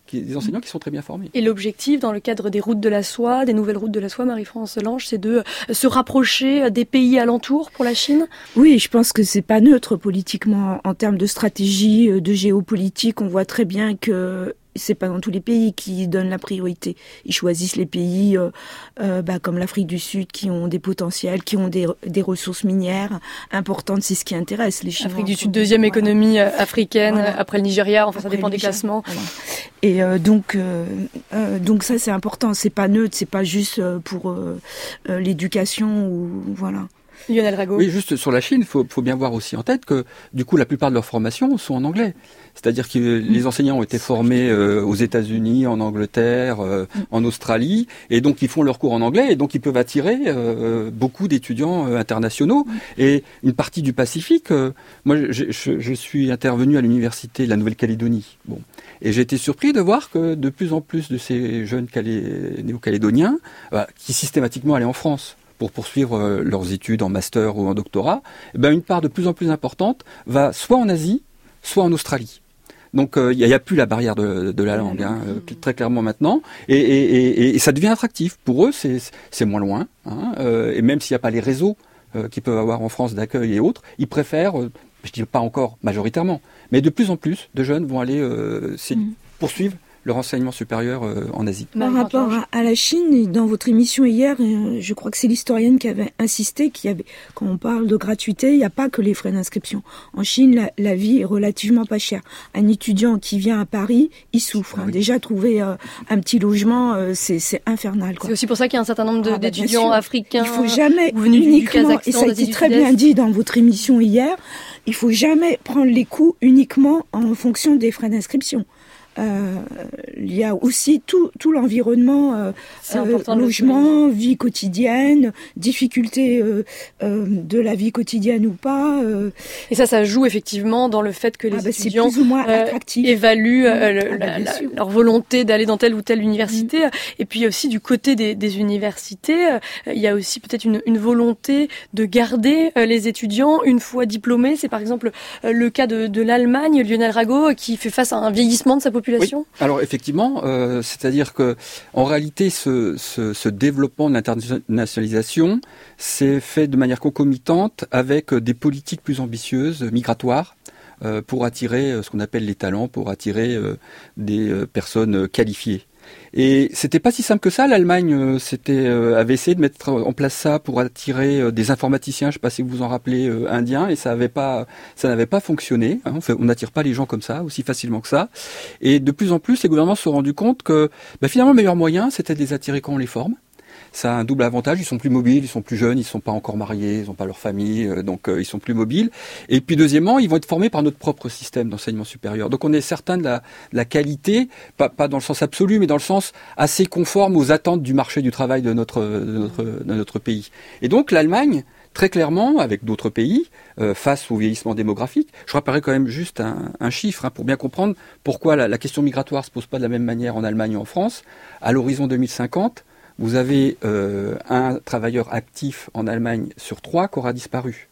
qui, des enseignants qui sont très bien formés. Et l'objectif, dans le cadre des routes de la soie, des nouvelles routes de la soie, Marie-France Lange, c'est de se rapprocher des pays alentours pour la Chine ? Oui, je pense que c'est pas neutre politiquement en termes de stratégie, de géopolitique. On voit très bien que c'est pas dans tous les pays qui donnent la priorité. Ils choisissent les pays euh, euh, bah, comme l'Afrique du Sud qui ont des potentiels, qui ont des, des ressources minières importantes. C'est ce qui intéresse les Chinois. L'Afrique du Sud, deuxième voilà. économie africaine, voilà. après le Nigeria, enfin après ça dépend des classements. Voilà. Et euh, donc, euh, euh, donc ça c'est important. C'est pas neutre, c'est pas juste pour euh, euh, l'éducation ou voilà. Lionel Rago. Oui, juste sur la Chine, il faut, faut bien voir aussi en tête que, du coup, la plupart de leurs formations sont en anglais. C'est-à-dire que mmh. les enseignants ont été formés euh, aux États-Unis, en Angleterre, euh, mmh. en Australie, et donc ils font leurs cours en anglais, et donc ils peuvent attirer euh, beaucoup d'étudiants euh, internationaux. Mmh. Et une partie du Pacifique, euh, moi, je, je, je suis intervenu à l'université de la Nouvelle-Calédonie. Bon, et j'ai été surpris de voir que de plus en plus de ces jeunes Calé- néo-calédoniens, euh, qui systématiquement allaient en France pour poursuivre euh, leurs études en master ou en doctorat, eh ben, une part de plus en plus importante va soit en Asie, soit en Australie. Donc il euh, n'y a, a plus la barrière de, de la langue, hein, euh, très clairement maintenant, et, et, et, et ça devient attractif. Pour eux, c'est, c'est moins loin, hein, euh, et même s'il n'y a pas les réseaux euh, qu'ils peuvent avoir en France d'accueil et autres, ils préfèrent, euh, je ne dis pas encore majoritairement, mais de plus en plus de jeunes vont aller euh, mmh. poursuivre leur enseignement supérieur euh, en Asie. Par rapport à, à la Chine, dans votre émission hier, euh, je crois que c'est l'historienne qui avait insisté qu'il y avait, quand on parle de gratuité, il n'y a pas que les frais d'inscription. En Chine, la, la vie est relativement pas chère. Un étudiant qui vient à Paris, il souffre. Ah, oui. Déjà, trouver euh, un petit logement, euh, c'est, c'est infernal, quoi. C'est aussi pour ça qu'il y a un certain nombre de, ah, bah, d'étudiants africains. Il faut jamais venus uniquement, du Kazakhstan, et ça a été très bien dit dans votre émission hier, il faut jamais prendre les coûts uniquement en fonction des frais d'inscription. Euh, il y a aussi tout, tout l'environnement, euh, euh, logement, vie quotidienne, difficultés euh, euh, de la vie quotidienne ou pas. Euh. Et ça, ça joue effectivement dans le fait que les ah bah étudiants plus ou moins euh, évaluent euh, le, ah bah la, la, leur volonté d'aller dans telle ou telle université. Mmh. Et puis aussi du côté des, des universités, euh, il y a aussi peut-être une, une volonté de garder euh, les étudiants une fois diplômés. C'est par exemple euh, le cas de, de l'Allemagne, Lionel Rago, qui fait face à un vieillissement de sa population. Oui. Alors effectivement, euh, c'est-à-dire que en réalité, ce, ce, ce développement de l'internationalisation s'est fait de manière concomitante avec des politiques plus ambitieuses, migratoires, euh, pour attirer ce qu'on appelle les talents, pour attirer euh, des euh, personnes qualifiées. Et c'était pas si simple que ça. L'Allemagne euh, c'était, euh, avait essayé de mettre en place ça pour attirer euh, des informaticiens, je sais pas si vous vous en rappelez, euh, indiens, et ça avait pas, ça n'avait pas fonctionné. Hein. On n'attire pas les gens comme ça, aussi facilement que ça. Et de plus en plus, les gouvernements se sont rendus compte que bah, finalement le meilleur moyen, c'était de les attirer quand on les forme. Ça a un double avantage, ils sont plus mobiles, ils sont plus jeunes, ils sont pas encore mariés, ils n'ont pas leur famille, euh, donc euh, ils sont plus mobiles. Et puis deuxièmement, ils vont être formés par notre propre système d'enseignement supérieur. Donc on est certain de la, de la qualité, pas, pas dans le sens absolu, mais dans le sens assez conforme aux attentes du marché du travail de notre, de notre, de notre pays. Et donc l'Allemagne, très clairement, avec d'autres pays, euh, face au vieillissement démographique, je rappellerai quand même juste un, un chiffre hein, pour bien comprendre pourquoi la, la question migratoire se pose pas de la même manière en Allemagne et en France. À l'horizon deux mille cinquante, vous avez euh, un travailleur actif en Allemagne sur trois qui aura disparu.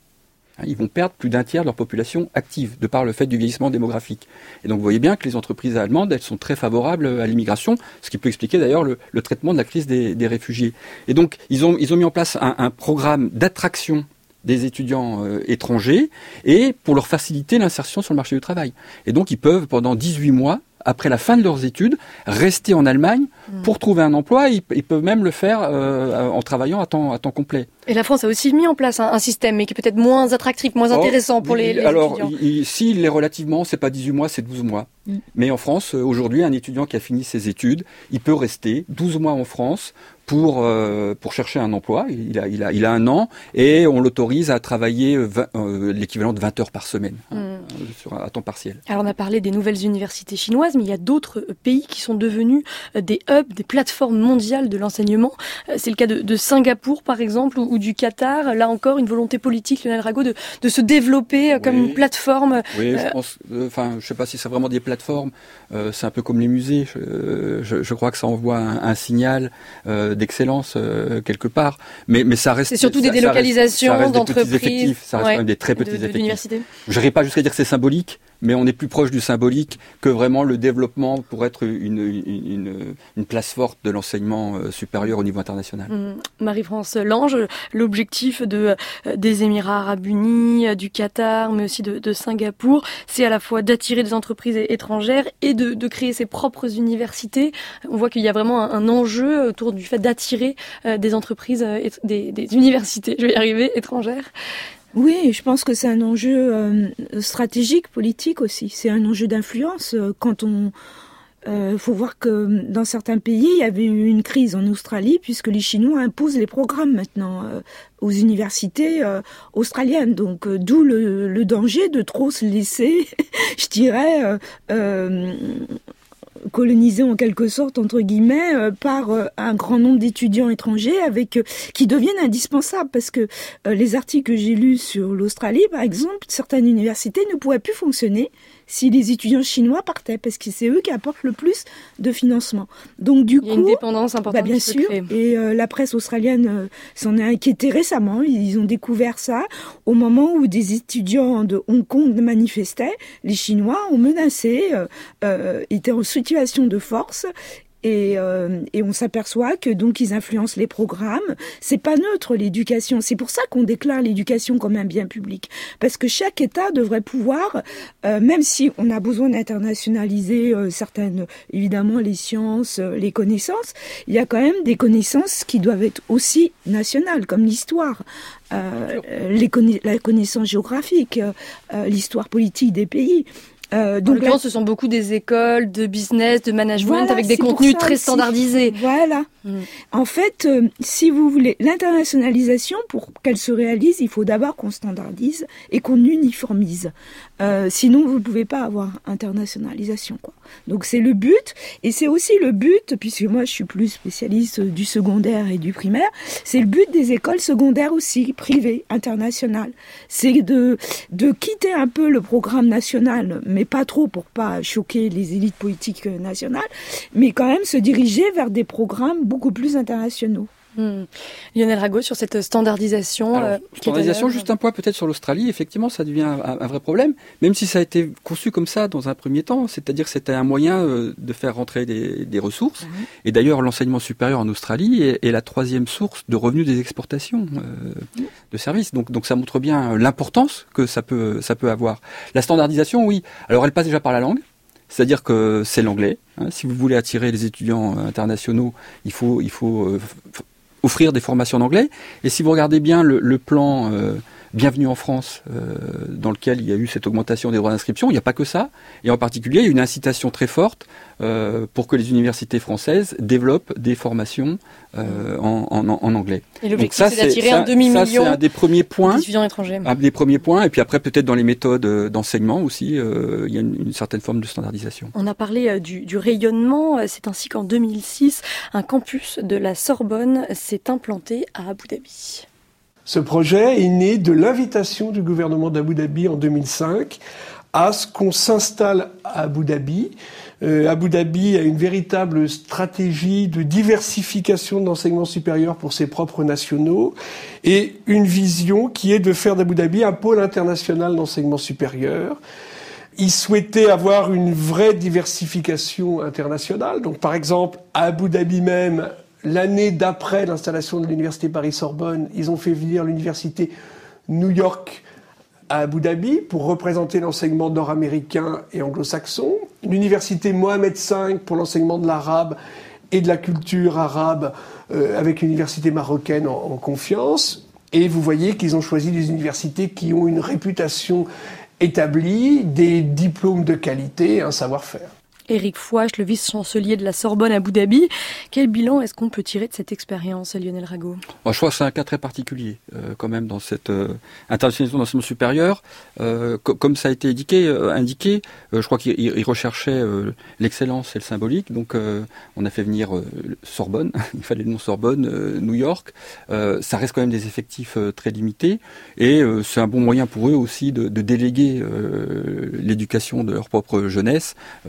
Ils vont perdre plus d'un tiers de leur population active, de par le fait du vieillissement démographique. Et donc vous voyez bien que les entreprises allemandes, elles sont très favorables à l'immigration, ce qui peut expliquer d'ailleurs le, le traitement de la crise des, des réfugiés. Et donc ils ont, ils ont mis en place un, un programme d'attraction des étudiants euh, étrangers, et pour leur faciliter l'insertion sur le marché du travail. Et donc ils peuvent, pendant dix-huit mois, après la fin de leurs études, rester en Allemagne pour trouver un emploi. Ils, ils peuvent même le faire euh, en travaillant à temps, à temps complet. Et la France a aussi mis en place un, un système, mais qui est peut-être moins attractif, moins intéressant oh, pour les, les alors, étudiants. Alors, s'il l'est relativement, c'est pas dix-huit mois, c'est douze mois. Mm. Mais en France, aujourd'hui, un étudiant qui a fini ses études, il peut rester douze mois en France pour euh, pour chercher un emploi. Il a il a il a un an et on l'autorise à travailler vingt, euh, l'équivalent de vingt heures par semaine hein, mm. sur à temps partiel. Alors on a parlé des nouvelles universités chinoises, mais il y a d'autres pays qui sont devenus des hubs, des plateformes mondiales de l'enseignement. C'est le cas de, de Singapour par exemple ou, ou du Qatar. Là encore, une volonté politique, Lionel Rago, de de se développer oui. comme une plateforme. Oui, euh... je pense. Enfin, euh, je sais pas si c'est vraiment des plateformes. Euh, c'est un peu comme les musées. Je, je, je crois que ça envoie un, un signal. Euh, d'excellence euh, quelque part, mais mais ça reste. C'est surtout ça, des délocalisations ça reste, ça reste d'entreprises, des petits effectifs, ça reste ouais, quand même des très petits de, de, effectifs. d'universités. Je n'irai pas jusqu'à dire que c'est symbolique, mais on est plus proche du symbolique que vraiment le développement pour être une, une, une, une place forte de l'enseignement euh, supérieur au niveau international. Mmh. Marie-France Lange, l'objectif de, euh, des Émirats Arabes Unis, euh, du Qatar, mais aussi de, de Singapour, c'est à la fois d'attirer des entreprises étrangères et de, de créer ses propres universités. On voit qu'il y a vraiment un, un enjeu autour du fait d'attirer euh, des entreprises, euh, et, des, des universités, je vais y arriver, étrangères. Oui, je pense que c'est un enjeu euh, stratégique, politique aussi. C'est un enjeu d'influence. Quand on, euh, faut voir que dans certains pays, il y avait eu une crise en Australie puisque les Chinois imposent les programmes maintenant euh, aux universités euh, australiennes. Donc, euh, d'où le, le danger de trop se laisser, je dirais. Euh, euh, colonisé en quelque sorte entre guillemets euh, par euh, un grand nombre d'étudiants étrangers avec euh, qui deviennent indispensables parce que euh, les articles que j'ai lus sur l'Australie par exemple, certaines universités ne pourraient plus fonctionner si les étudiants chinois partaient parce que c'est eux qui apportent le plus de financement. Donc du il coup, y a une dépendance importante. Bah, bien sûr. Et euh, la presse australienne euh, s'en est inquiétée récemment. Ils ont découvert ça au moment où des étudiants de Hong Kong manifestaient. Les Chinois ont menacé, euh, euh, étaient en situation de force. Et, euh, et on s'aperçoit que donc ils influencent les programmes. C'est pas neutre l'éducation. C'est pour ça qu'on déclare l'éducation comme un bien public, parce que chaque État devrait pouvoir, euh, même si on a besoin d'internationaliser euh, certaines, évidemment les sciences, euh, les connaissances, il y a quand même des connaissances qui doivent être aussi nationales, comme l'histoire. Euh, les conna- la connaissance géographique, euh, l'histoire politique des pays. Euh, donc là, ce sont beaucoup des écoles de business, de management, voilà, avec des contenus très aussi. standardisés. Voilà. Mmh. En fait, euh, si vous voulez, l'internationalisation, pour qu'elle se réalise, il faut d'abord qu'on standardise et qu'on uniformise. Euh, sinon, vous ne pouvez pas avoir internationalisation, quoi. Donc c'est le but, et c'est aussi le but, puisque moi je suis plus spécialiste du secondaire et du primaire, c'est le but des écoles secondaires aussi, privées, internationales. C'est de, de quitter un peu le programme national, mais pas trop pour pas choquer les élites politiques nationales, mais quand même se diriger vers des programmes beaucoup plus internationaux. Mmh. Lionel Rago, sur cette standardisation. Alors, euh, standardisation, juste un point peut-être sur l'Australie. Effectivement, ça devient un, un vrai problème, même si ça a été conçu comme ça dans un premier temps. C'est-à-dire que c'était un moyen euh, de faire rentrer des, des ressources. Mmh. Et d'ailleurs, l'enseignement supérieur en Australie est, est la troisième source de revenus des exportations euh, mmh. de services. Donc, donc ça montre bien l'importance que ça peut, ça peut avoir. La standardisation, oui. Alors, elle passe déjà par la langue. C'est-à-dire que c'est l'anglais. Hein. Si vous voulez attirer les étudiants internationaux, il faut, il faut euh, f- offrir des formations en anglais. Et si vous regardez bien le, le plan euh, Bienvenue en France, euh, dans lequel il y a eu cette augmentation des droits d'inscription, il n'y a pas que ça. Et en particulier, il y a une incitation très forte euh, pour que les universités françaises développent des formations euh, en, en, en anglais. Et l'objectif, ça, c'est d'attirer un demi-million ça, c'est un des premiers points, d'étudiants étrangers. Un des premiers points. Et puis après, peut-être dans les méthodes d'enseignement aussi, euh, il y a une, une certaine forme de standardisation. On a parlé euh, du, du rayonnement. C'est ainsi qu'en deux mille six, un campus de la Sorbonne s'est implanté à Abu Dhabi. Ce projet est né de l'invitation du gouvernement d'Abu Dhabi en deux mille cinq à ce qu'on s'installe à Abu Dhabi. Euh, Abu Dhabi a une véritable stratégie de diversification de l'enseignement supérieur pour ses propres nationaux et une vision qui est de faire d'Abu Dhabi un pôle international d'enseignement supérieur. Ils souhaitaient avoir une vraie diversification internationale. Donc, par exemple, à Abu Dhabi même, l'année d'après l'installation de l'université Paris-Sorbonne, ils ont fait venir l'université New York à Abu Dhabi pour représenter l'enseignement nord-américain et anglo-saxon, l'université Mohammed cinq pour l'enseignement de l'arabe et de la culture arabe euh, avec l'université marocaine en, en confiance. Et vous voyez qu'ils ont choisi des universités qui ont une réputation établie, des diplômes de qualité et un savoir-faire. Éric Fouache, le vice-chancelier de la Sorbonne à Abu Dhabi. Quel bilan est-ce qu'on peut tirer de cette expérience, Lionel Rago ? Moi, je crois que c'est un cas très particulier, euh, quand même, dans cette euh, internationalisation de l'enseignement supérieur. Euh, co- comme ça a été indiqué, euh, indiqué euh, je crois qu'il il recherchait euh, l'excellence et le symbolique. Donc, euh, on a fait venir euh, Sorbonne, il fallait le nom Sorbonne, euh, New York. Euh, ça reste quand même des effectifs euh, très limités. Et euh, c'est un bon moyen pour eux aussi de, de déléguer euh, l'éducation de leur propre jeunesse euh, aux universités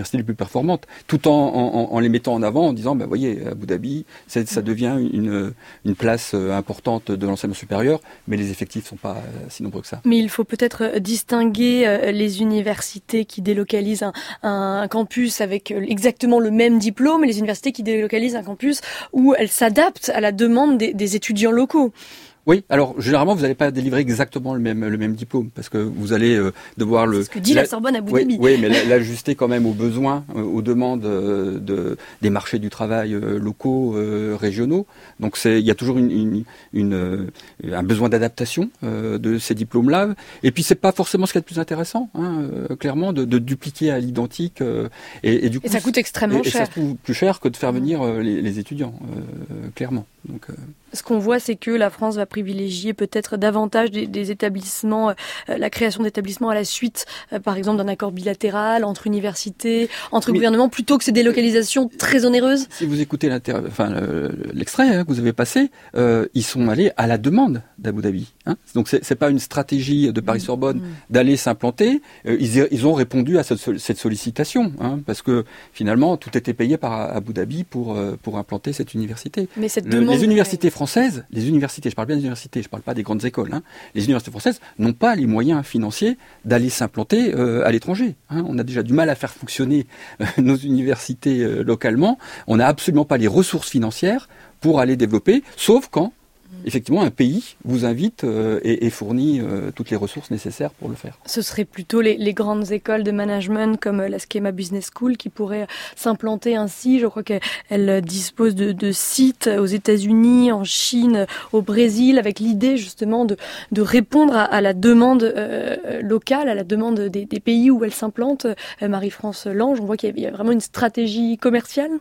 universités les plus performantes, tout en, en, en les mettant en avant, en disant, bah, voyez, Abu Dhabi, c'est, ça devient une, une place importante de l'enseignement supérieur, mais les effectifs ne sont pas si nombreux que ça. Mais il faut peut-être distinguer les universités qui délocalisent un, un campus avec exactement le même diplôme et les universités qui délocalisent un campus où elles s'adaptent à la demande des, des étudiants locaux. Oui, alors généralement vous n'allez pas délivrer exactement le même le même diplôme parce que vous allez euh, devoir le. C'est ce que dit la, la Sorbonne à Abu Dhabi. Oui, oui, mais l'ajuster quand même aux besoins, euh, aux demandes euh, de des marchés du travail euh, locaux, euh, régionaux. Donc c'est il y a toujours une, une, une euh, un besoin d'adaptation euh, de ces diplômes-là. Et puis c'est pas forcément ce qui est le plus intéressant, hein, euh, clairement, de, de dupliquer à l'identique. Euh, et, et du coup. Et ça coûte extrêmement et, cher. Et ça coûte plus cher que de faire venir euh, les, les étudiants, euh, clairement. Donc. Euh, Ce qu'on voit, c'est que la France va privilégier peut-être davantage des, des établissements, euh, la création d'établissements à la suite, euh, par exemple, d'un accord bilatéral entre universités, entre Mais, gouvernements, plutôt que ces délocalisations très onéreuses. Si vous écoutez enfin, l'extrait hein, que vous avez passé, euh, ils sont allés à la demande d'Abu Dhabi. Hein. Donc c'est, c'est pas une stratégie de Paris-Sorbonne mmh. d'aller s'implanter. Euh, ils, ils ont répondu à cette, cette sollicitation, hein, parce que finalement tout était payé par Abu Dhabi pour euh, pour implanter cette université. Mais cette Le, demande, les universités ouais. françaises, les universités, je parle bien des universités, je parle pas des grandes écoles. Hein, les universités françaises n'ont pas les moyens financiers d'aller s'implanter euh, à l'étranger. Hein. On a déjà du mal à faire fonctionner euh, nos universités euh, localement. On n'a absolument pas les ressources financières pour aller développer, sauf quand effectivement, un pays vous invite euh, et, et fournit euh, toutes les ressources nécessaires pour le faire. Ce serait plutôt les, les grandes écoles de management comme la Schema Business School qui pourraient s'implanter ainsi. Je crois qu'elle dispose de, de sites aux États-Unis, en Chine, au Brésil, avec l'idée justement de, de répondre à, à la demande euh, locale, à la demande des, des pays où elle s'implante. Euh, Marie-France Lange, on voit qu'il y a vraiment une stratégie commerciale.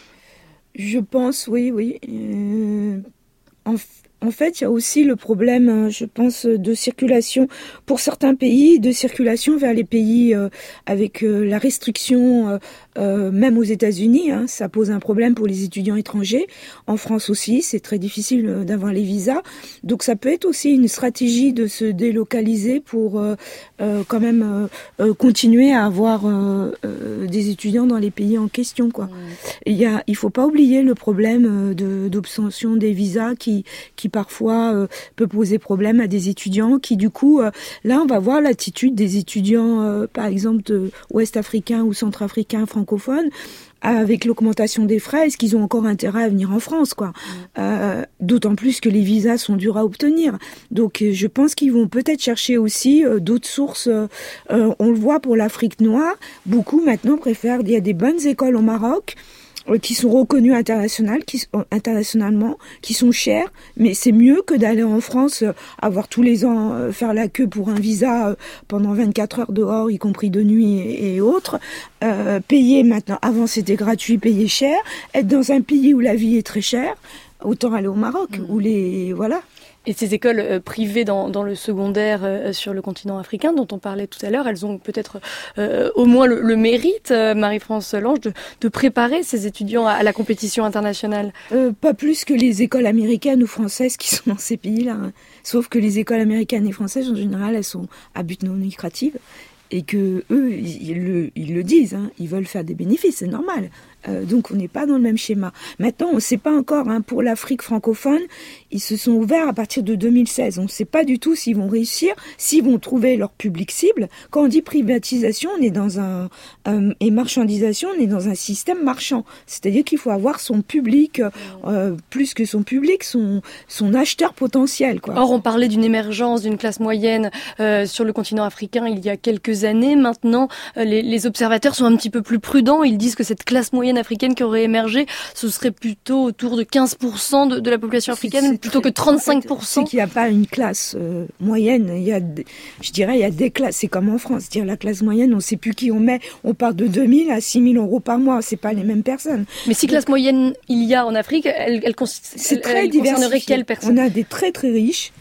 Je pense, oui, oui. Euh, en fait, En fait, il y a aussi le problème, je pense, de circulation pour certains pays, de circulation vers les pays euh, avec euh, la restriction, euh, euh, même aux États-Unis, hein, ça pose un problème pour les étudiants étrangers. En France aussi, c'est très difficile d'avoir les visas. Donc ça peut être aussi une stratégie de se délocaliser pour euh, euh, quand même euh, euh, continuer à avoir euh, euh, des étudiants dans les pays en question, quoi. Mmh. Il y a, il faut pas oublier le problème de, d'obtention des visas qui, qui parfois euh, peut poser problème à des étudiants qui du coup euh, là on va voir l'attitude des étudiants euh, par exemple de ouest-africains ou centrafricains francophones avec l'augmentation des frais, est-ce qu'ils ont encore intérêt à venir en France, quoi. Mmh. Euh, d'autant plus que les visas sont durs à obtenir. Donc euh, je pense qu'ils vont peut-être chercher aussi euh, d'autres sources. Euh, on le voit pour l'Afrique noire, beaucoup maintenant préfèrent, il y a des bonnes écoles au Maroc qui sont reconnus international, qui, internationalement, qui sont chers, mais c'est mieux que d'aller en France, euh, avoir tous les ans, euh, faire la queue pour un visa euh, pendant vingt-quatre heures dehors, y compris de nuit et, et autres, euh, payer maintenant, avant c'était gratuit, payer cher, être dans un pays où la vie est très chère, autant aller au Maroc, mmh. où les, voilà. Et ces écoles euh, privées dans, dans le secondaire euh, sur le continent africain, dont on parlait tout à l'heure, elles ont peut-être euh, au moins le, le mérite, euh, Marie-France Lange, de, de préparer ces étudiants à, à la compétition internationale. Euh, pas plus que les écoles américaines ou françaises qui sont dans ces pays-là. Hein. Sauf que les écoles américaines et françaises, en général, elles sont à but non lucratif. Et que eux, ils, ils, le, ils le disent, hein, ils veulent faire des bénéfices, c'est normal. Euh, donc on n'est pas dans le même schéma. Maintenant, on ne sait pas encore, hein, pour l'Afrique francophone, ils se sont ouverts à partir de deux mille seize. On ne sait pas du tout s'ils vont réussir, s'ils vont trouver leur public cible. Quand on dit privatisation, on est dans un, un et marchandisation, on est dans un système marchand. C'est-à-dire qu'il faut avoir son public, euh, plus que son public, son, son acheteur potentiel, quoi. Or, on parlait d'une émergence d'une classe moyenne euh, sur le continent africain il y a quelques années. Maintenant, euh, les, les observateurs sont un petit peu plus prudents. Ils disent que cette classe moyenne africaine qui aurait émergé, ce serait plutôt autour de quinze pour cent de, de la population africaine, c'est, c'est plutôt très, que trente-cinq pour cent. C'est qu'il n'y a pas une classe euh, moyenne. Il y a, je dirais, il y a des classes. C'est comme en France. C'est-à-dire la classe moyenne, on ne sait plus qui on met. On part de deux mille à six mille euros par mois. C'est pas les mêmes personnes. Mais si Donc, classe moyenne il y a en Afrique, elle, elle, elle, c'est elle, très elle concernerait quelle personne? On a des très très riches.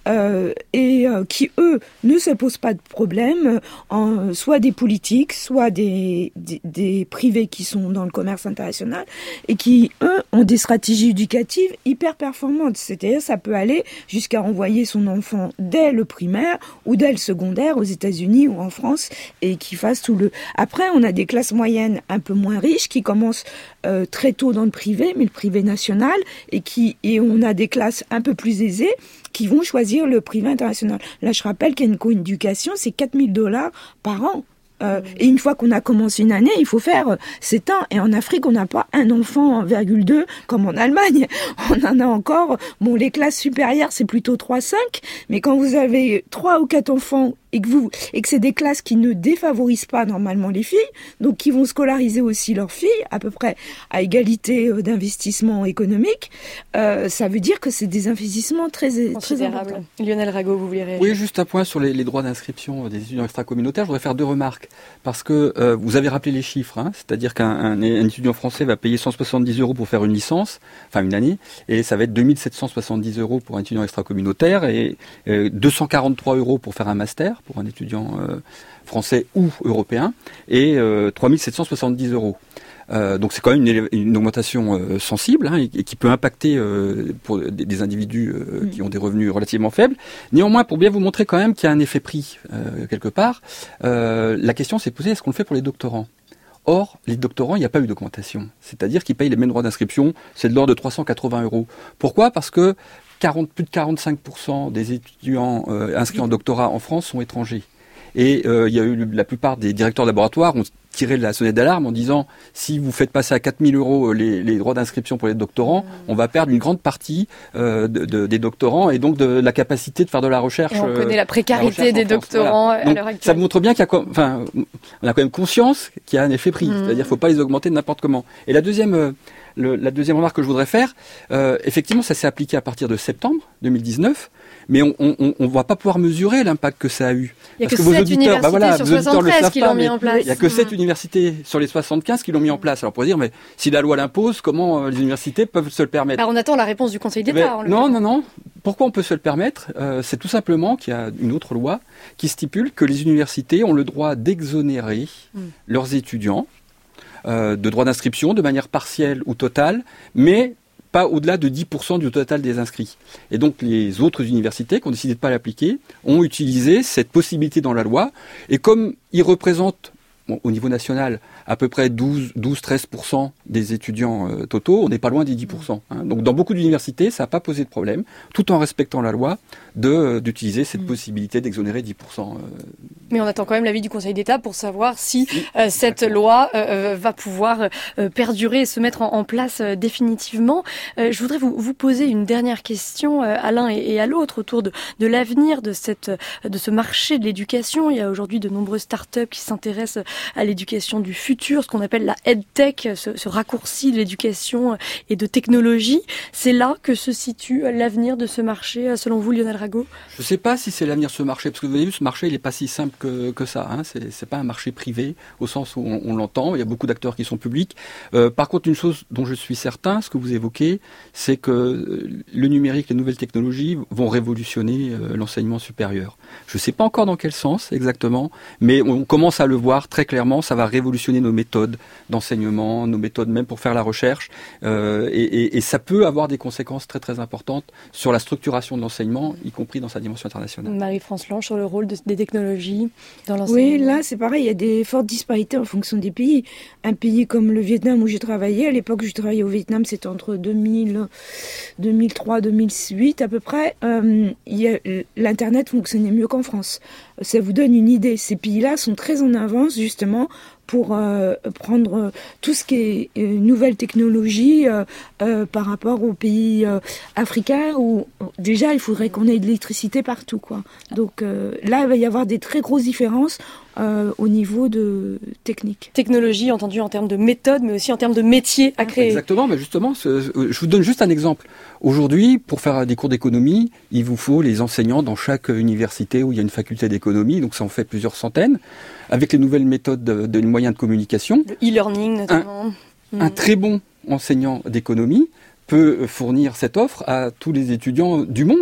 euh, et euh, qui, eux, ne se posent pas de problème, en, soit des politiques, soit des, des, des privés qui sont dans le commerce international, et qui, eux, ont des stratégies éducatives hyper performantes. C'est-à-dire, ça peut aller jusqu'à envoyer son enfant dès le primaire ou dès le secondaire aux États-Unis ou en France, et qui fasse tout le... Après, on a des classes moyennes un peu moins riches qui commencent euh, très tôt dans le privé, mais le privé national, et qui et on a des classes un peu plus aisées qui vont choisir le privé international. Là, je rappelle qu'il y a une coéducation, c'est quatre mille dollars par an. Euh, et une fois qu'on a commencé une année, il faut faire euh, sept ans. Et en Afrique, on n'a pas un enfant, virgule deux, comme en Allemagne. On en a encore, bon, les classes supérieures, c'est plutôt trois cinq. Mais quand vous avez trois ou quatre enfants et que vous, et que c'est des classes qui ne défavorisent pas normalement les filles, donc qui vont scolariser aussi leurs filles, à peu près à égalité euh, d'investissement économique, euh, ça veut dire que c'est des investissements très, très importants. Lionel Rago, vous voulez réagir? Oui, juste un point sur les, les droits d'inscription des étudiants extracommunautaires. Je voudrais faire deux remarques. Parce que euh, vous avez rappelé les chiffres, hein, c'est-à-dire qu'un un, un étudiant français va payer cent soixante-dix euros pour faire une licence, enfin une année, et ça va être deux mille sept cent soixante-dix euros pour un étudiant extracommunautaire et euh, deux cent quarante-trois euros pour faire un master pour un étudiant euh, français ou européen, et euh, trois mille sept cent soixante-dix euros. Euh, donc c'est quand même une, une augmentation euh, sensible, hein, et, et qui peut impacter euh, pour des, des individus euh, mmh. qui ont des revenus relativement faibles. Néanmoins, pour bien vous montrer quand même qu'il y a un effet prix euh, quelque part, euh, la question s'est posée, est-ce qu'on le fait pour les doctorants ? Or, les doctorants, il n'y a pas eu d'augmentation. C'est-à-dire qu'ils payent les mêmes droits d'inscription, c'est de l'ordre de trois cent quatre-vingts euros. Pourquoi ? Parce que quarante, plus de quarante-cinq pour cent des étudiants euh, inscrits en doctorat en France sont étrangers. Et euh, il y a eu la plupart des directeurs de laboratoire ont tiré la sonnette d'alarme en disant si vous faites passer à quatre mille euros les, les droits d'inscription pour les doctorants, mmh. on va perdre une grande partie euh, de, de, des doctorants et donc de la capacité de faire de la recherche. Et on connaît la précarité la des doctorants voilà. à donc, l'heure actuelle. Ça montre bien qu'il y a, enfin, on a quand même conscience qu'il y a un effet prix, mmh. c'est-à-dire qu'il ne faut pas les augmenter de n'importe comment. Et la deuxième, euh, le, la deuxième remarque que je voudrais faire, euh, effectivement, ça s'est appliqué à partir de septembre deux mille dix-neuf. Mais on ne va pas pouvoir mesurer l'impact que ça a eu. Il n'y a Parce que, que vos sept auditeurs, universités bah voilà, sur vos auditeurs le soixante-treize savent qui pas, l'ont mis en place. Il n'y a que sept mmh. universités sur les soixante-quinze qui l'ont mis en place. Alors on pourrait dire, mais si la loi l'impose, comment euh, les universités peuvent se le permettre ? Bah, on attend la réponse du Conseil d'État. Mais, non, non, non. Pourquoi on peut se le permettre ? euh, C'est tout simplement qu'il y a une autre loi qui stipule que les universités ont le droit d'exonérer mmh. leurs étudiants euh, de droits d'inscription de manière partielle ou totale, mais pas au-delà de dix pour cent du total des inscrits. Et donc les autres universités qui ont décidé de ne pas l'appliquer ont utilisé cette possibilité dans la loi. Et comme ils représentent, bon, au niveau national, à peu près douze à treize pour cent des étudiants euh, totaux, on n'est pas loin des dix pour cent. Hein. Donc dans beaucoup d'universités, ça n'a pas posé de problème, tout en respectant la loi, de, euh, d'utiliser cette mmh. possibilité d'exonérer dix pour cent. Euh... Mais on attend quand même l'avis du Conseil d'État pour savoir si euh, cette loi euh, va pouvoir euh, perdurer et se mettre en, en place euh, définitivement. Euh, je voudrais vous, vous poser une dernière question euh, à l'un et, et à l'autre autour de, de l'avenir de, cette, de ce marché de l'éducation. Il y a aujourd'hui de nombreuses startups qui s'intéressent à l'éducation du futur, ce qu'on appelle la EdTech, ce, ce raccourci de l'éducation et de technologie. C'est là que se situe l'avenir de ce marché, selon vous, Lionel Rago ? Je ne sais pas si c'est l'avenir de ce marché, parce que vous avez vu, ce marché, il n'est pas si simple que, que ça. Hein. C'est, c'est pas un marché privé, au sens où on, on l'entend. Il y a beaucoup d'acteurs qui sont publics. Euh, par contre, une chose dont je suis certain, ce que vous évoquez, c'est que le numérique, les nouvelles technologies vont révolutionner euh, l'enseignement supérieur. Je ne sais pas encore dans quel sens exactement, mais on commence à le voir très clairement. Ça va révolutionner nos méthodes d'enseignement, nos méthodes même pour faire la recherche, euh, et, et, et ça peut avoir des conséquences très très importantes sur la structuration de l'enseignement, y compris dans sa dimension internationale. Marie-France Lange, sur le rôle de, des technologies dans l'enseignement. Oui, là c'est pareil, il y a des fortes disparités en fonction des pays. Un pays comme le Vietnam où j'ai travaillé, à l'époque où j'ai travaillé au Vietnam, c'était entre deux mille, deux mille trois, deux mille huit à peu près, euh, il y a, l'internet fonctionnait mieux qu'en France. Ça vous donne une idée, ces pays-là sont très en avance justement pour euh, prendre euh, tout ce qui est euh, nouvelle technologie euh, euh, par rapport aux pays euh, africains où déjà il faudrait qu'on ait de l'électricité partout, quoi. Donc euh, là il va y avoir des très grosses différences euh, au niveau de technique. Technologie entendue en termes de méthode mais aussi en termes de métier à créer. Exactement, mais justement, je vous donne juste un exemple. Aujourd'hui, pour faire des cours d'économie, il vous faut les enseignants dans chaque université où il y a une faculté d'économie, donc ça en fait plusieurs centaines. Avec les nouvelles méthodes de, de moyens de communication, le e-learning notamment. Un, mmh. un très bon enseignant d'économie peut fournir cette offre à tous les étudiants du monde.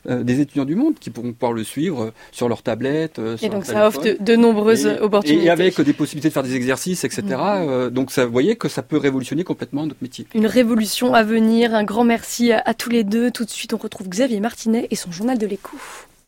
euh, des étudiants du monde qui pourront pouvoir le suivre sur leur tablette. Euh, sur et donc leur ça offre de, de nombreuses et, opportunités. Et avec des possibilités de faire des exercices, et cetera. Mmh. Euh, donc ça, vous voyez que ça peut révolutionner complètement notre métier. Une révolution à venir. Un grand merci à, à tous les deux. Tout de suite, on retrouve Xavier Martinet et son journal de l'écho.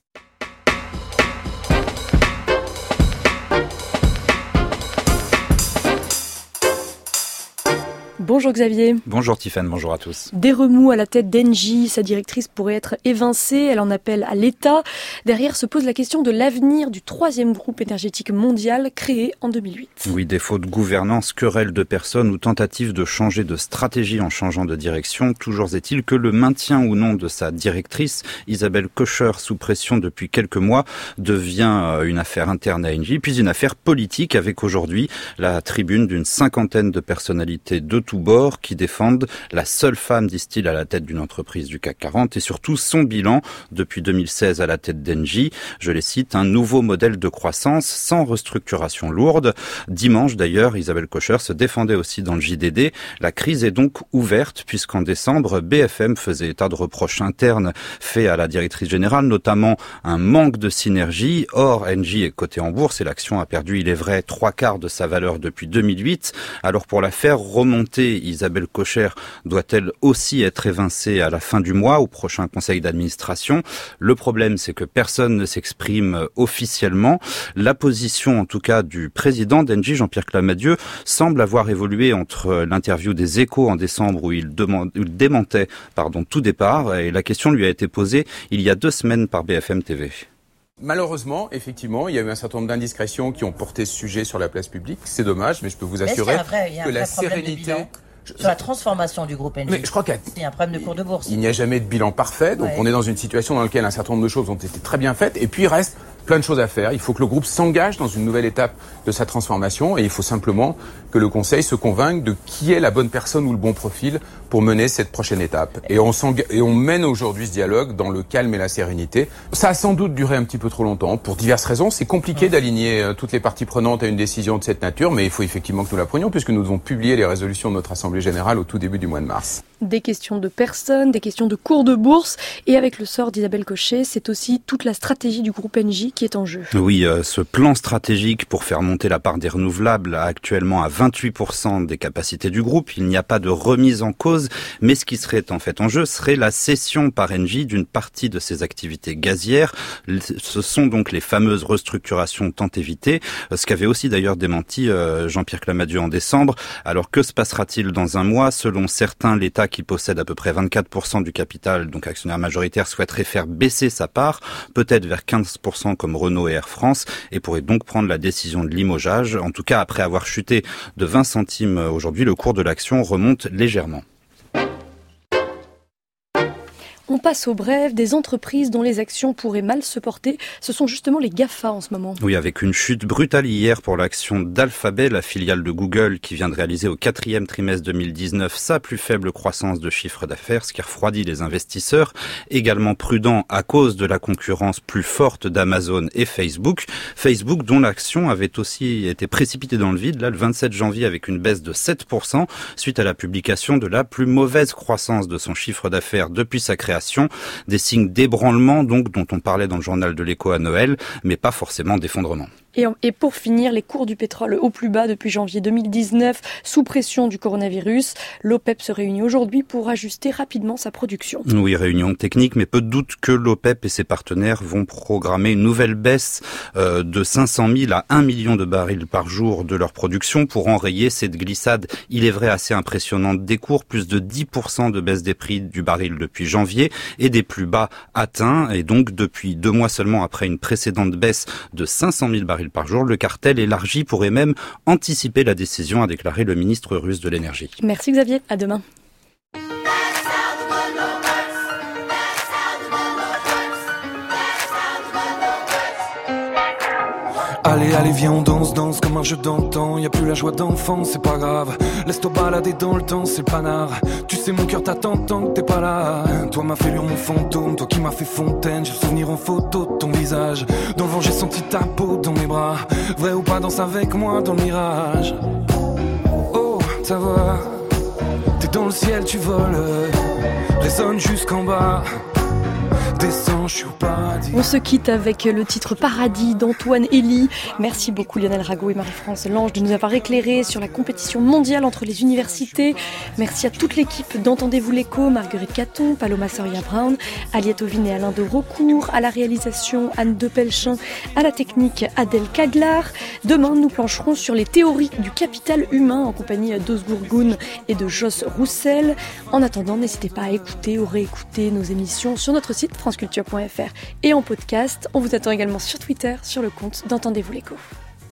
Bonjour Xavier. Bonjour Tiffany, bonjour à tous. Des remous à la tête d'Engie, sa directrice pourrait être évincée, elle en appelle à l'État. Derrière se pose la question de l'avenir du troisième groupe énergétique mondial créé en deux mille huit. Oui, défaut de gouvernance, querelle de personnes ou tentative de changer de stratégie en changeant de direction. Toujours est-il que le maintien ou non de sa directrice, Isabelle Kocher, sous pression depuis quelques mois, devient une affaire interne à Engie, puis une affaire politique avec aujourd'hui la tribune d'une cinquantaine de personnalités de tout bord qui défendent la seule femme, disent-ils, à la tête d'une entreprise du C A C quarante et surtout son bilan depuis deux mille seize à la tête d'Engie. Je les cite, un nouveau modèle de croissance sans restructuration lourde. Dimanche d'ailleurs, Isabelle Kocher se défendait aussi dans le J D D. La crise est donc ouverte puisqu'en décembre, B F M faisait état de reproches internes faits à la directrice générale, notamment un manque de synergie. Or, Engie est cotée en bourse et l'action a perdu, il est vrai, trois quarts de sa valeur depuis deux mille huit. Alors pour la faire remonter, Isabelle Kocher doit-elle aussi être évincée à la fin du mois au prochain conseil d'administration? Le problème, c'est que personne ne s'exprime officiellement. La position, en tout cas, du président d'Engie, Jean-Pierre Clamadieu, semble avoir évolué entre l'interview des Échos en décembre où il, demande, il démentait pardon, tout départ et la question lui a été posée il y a deux semaines par B F M T V. Malheureusement, effectivement, il y a eu un certain nombre d'indiscrétions qui ont porté ce sujet sur la place publique. C'est dommage, mais je peux vous assurer vrai, que la sérénité... Sur la transformation du groupe Engie. Mais je crois qu'il y a un problème de cours de bourse. Il n'y a jamais de bilan parfait, donc ouais. On est dans une situation dans laquelle un certain nombre de choses ont été très bien faites, et puis il reste plein de choses à faire. Il faut que le groupe s'engage dans une nouvelle étape de sa transformation, et il faut simplement que le Conseil se convainque de qui est la bonne personne ou le bon profil pour mener cette prochaine étape. Et on, et on mène aujourd'hui ce dialogue dans le calme et la sérénité. Ça a sans doute duré un petit peu trop longtemps, pour diverses raisons. C'est compliqué ouais. d'aligner toutes les parties prenantes à une décision de cette nature, mais il faut effectivement que nous la prenions, puisque nous devons publier les résolutions de notre Assemblée générale au tout début du mois de mars. Des questions de personnes, des questions de cours de bourse, et avec le sort d'Isabelle Kocher, c'est aussi toute la stratégie du groupe Engie qui est en jeu. Oui, euh, ce plan stratégique pour faire monter la part des renouvelables actuellement à vingt-huit pour cent des capacités du groupe. Il n'y a pas de remise en cause, mais ce qui serait en fait en jeu serait la cession par Engie d'une partie de ses activités gazières. Ce sont donc les fameuses restructurations tant évitées, ce qu'avait aussi d'ailleurs démenti euh, Jean-Pierre Clamadieu en décembre. Alors que se passera-t-il dans un mois? Selon certains, l'État qui possède à peu près vingt-quatre pour cent du capital, donc actionnaire majoritaire, souhaiterait faire baisser sa part, peut-être vers quinze pour cent comme Renault et Air France, et pourrait donc prendre la décision de limogeage. En tout cas, après avoir chuté de vingt centimes aujourd'hui, le cours de l'action remonte légèrement. On passe au bref, des entreprises dont les actions pourraient mal se porter. Ce sont justement les GAFA en ce moment. Oui, avec une chute brutale hier pour l'action d'Alphabet, la filiale de Google, qui vient de réaliser au quatrième trimestre deux mille dix-neuf sa plus faible croissance de chiffre d'affaires, ce qui refroidit les investisseurs. Également prudent à cause de la concurrence plus forte d'Amazon et Facebook. Facebook, dont l'action avait aussi été précipitée dans le vide, là, le vingt-sept janvier, avec une baisse de sept pour cent, suite à la publication de la plus mauvaise croissance de son chiffre d'affaires depuis sa création. Des signes d'ébranlement donc dont on parlait dans le journal de l'Écho à Noël, mais pas forcément d'effondrement. Et pour finir, les cours du pétrole au plus bas depuis janvier deux mille dix-neuf, sous pression du coronavirus. L'OPEP se réunit aujourd'hui pour ajuster rapidement sa production. Oui, réunion technique, mais peu de doute que l'OPEP et ses partenaires vont programmer une nouvelle baisse euh, de cinq cent mille à un million de barils par jour de leur production pour enrayer cette glissade, il est vrai, assez impressionnante des cours, plus de dix pour cent de baisse des prix du baril depuis janvier et des plus bas atteints. Et donc, depuis deux mois seulement après une précédente baisse de cinq cent mille barils par jour, le cartel élargi pourrait même anticiper la décision, a déclaré le ministre russe de l'énergie. Merci Xavier, à demain. Allez, allez, viens, on danse, danse comme un jeu d'antan. Y'a plus la joie d'enfant, c'est pas grave. Laisse-toi balader dans le temps, c'est le panard. Tu sais, mon cœur t'attend tant que t'es pas là. Toi m'a fait lire mon fantôme, toi qui m'as fait fontaine. J'ai le souvenir en photo de ton visage. Dans le vent, j'ai senti ta peau dans mes bras. Vrai ou pas, danse avec moi dans le mirage. Oh, ta voix, t'es dans le ciel, tu voles. Résonne jusqu'en bas. descends, je suis au paradis. On se quitte avec le titre Paradis d'Antoine Elie. Merci beaucoup Lionel Rago et Marie-France Lange de nous avoir éclairés sur la compétition mondiale entre les universités. Merci à toute l'équipe d'Entendez-vous l'écho, Marguerite Caton, Paloma Soria-Brown, Aliette Ovine et Alain de Rocourt, à la réalisation Anne de Pelchin, à la technique Adèle Caglar. Demain, nous plancherons sur les théories du capital humain en compagnie d'Oz Gourgoun et de Joss Roussel. En attendant, n'hésitez pas à écouter ou réécouter nos émissions sur notre site franceculture point f r et en podcast. On vous attend également sur Twitter, sur le compte d'Entendez-vous l'écho.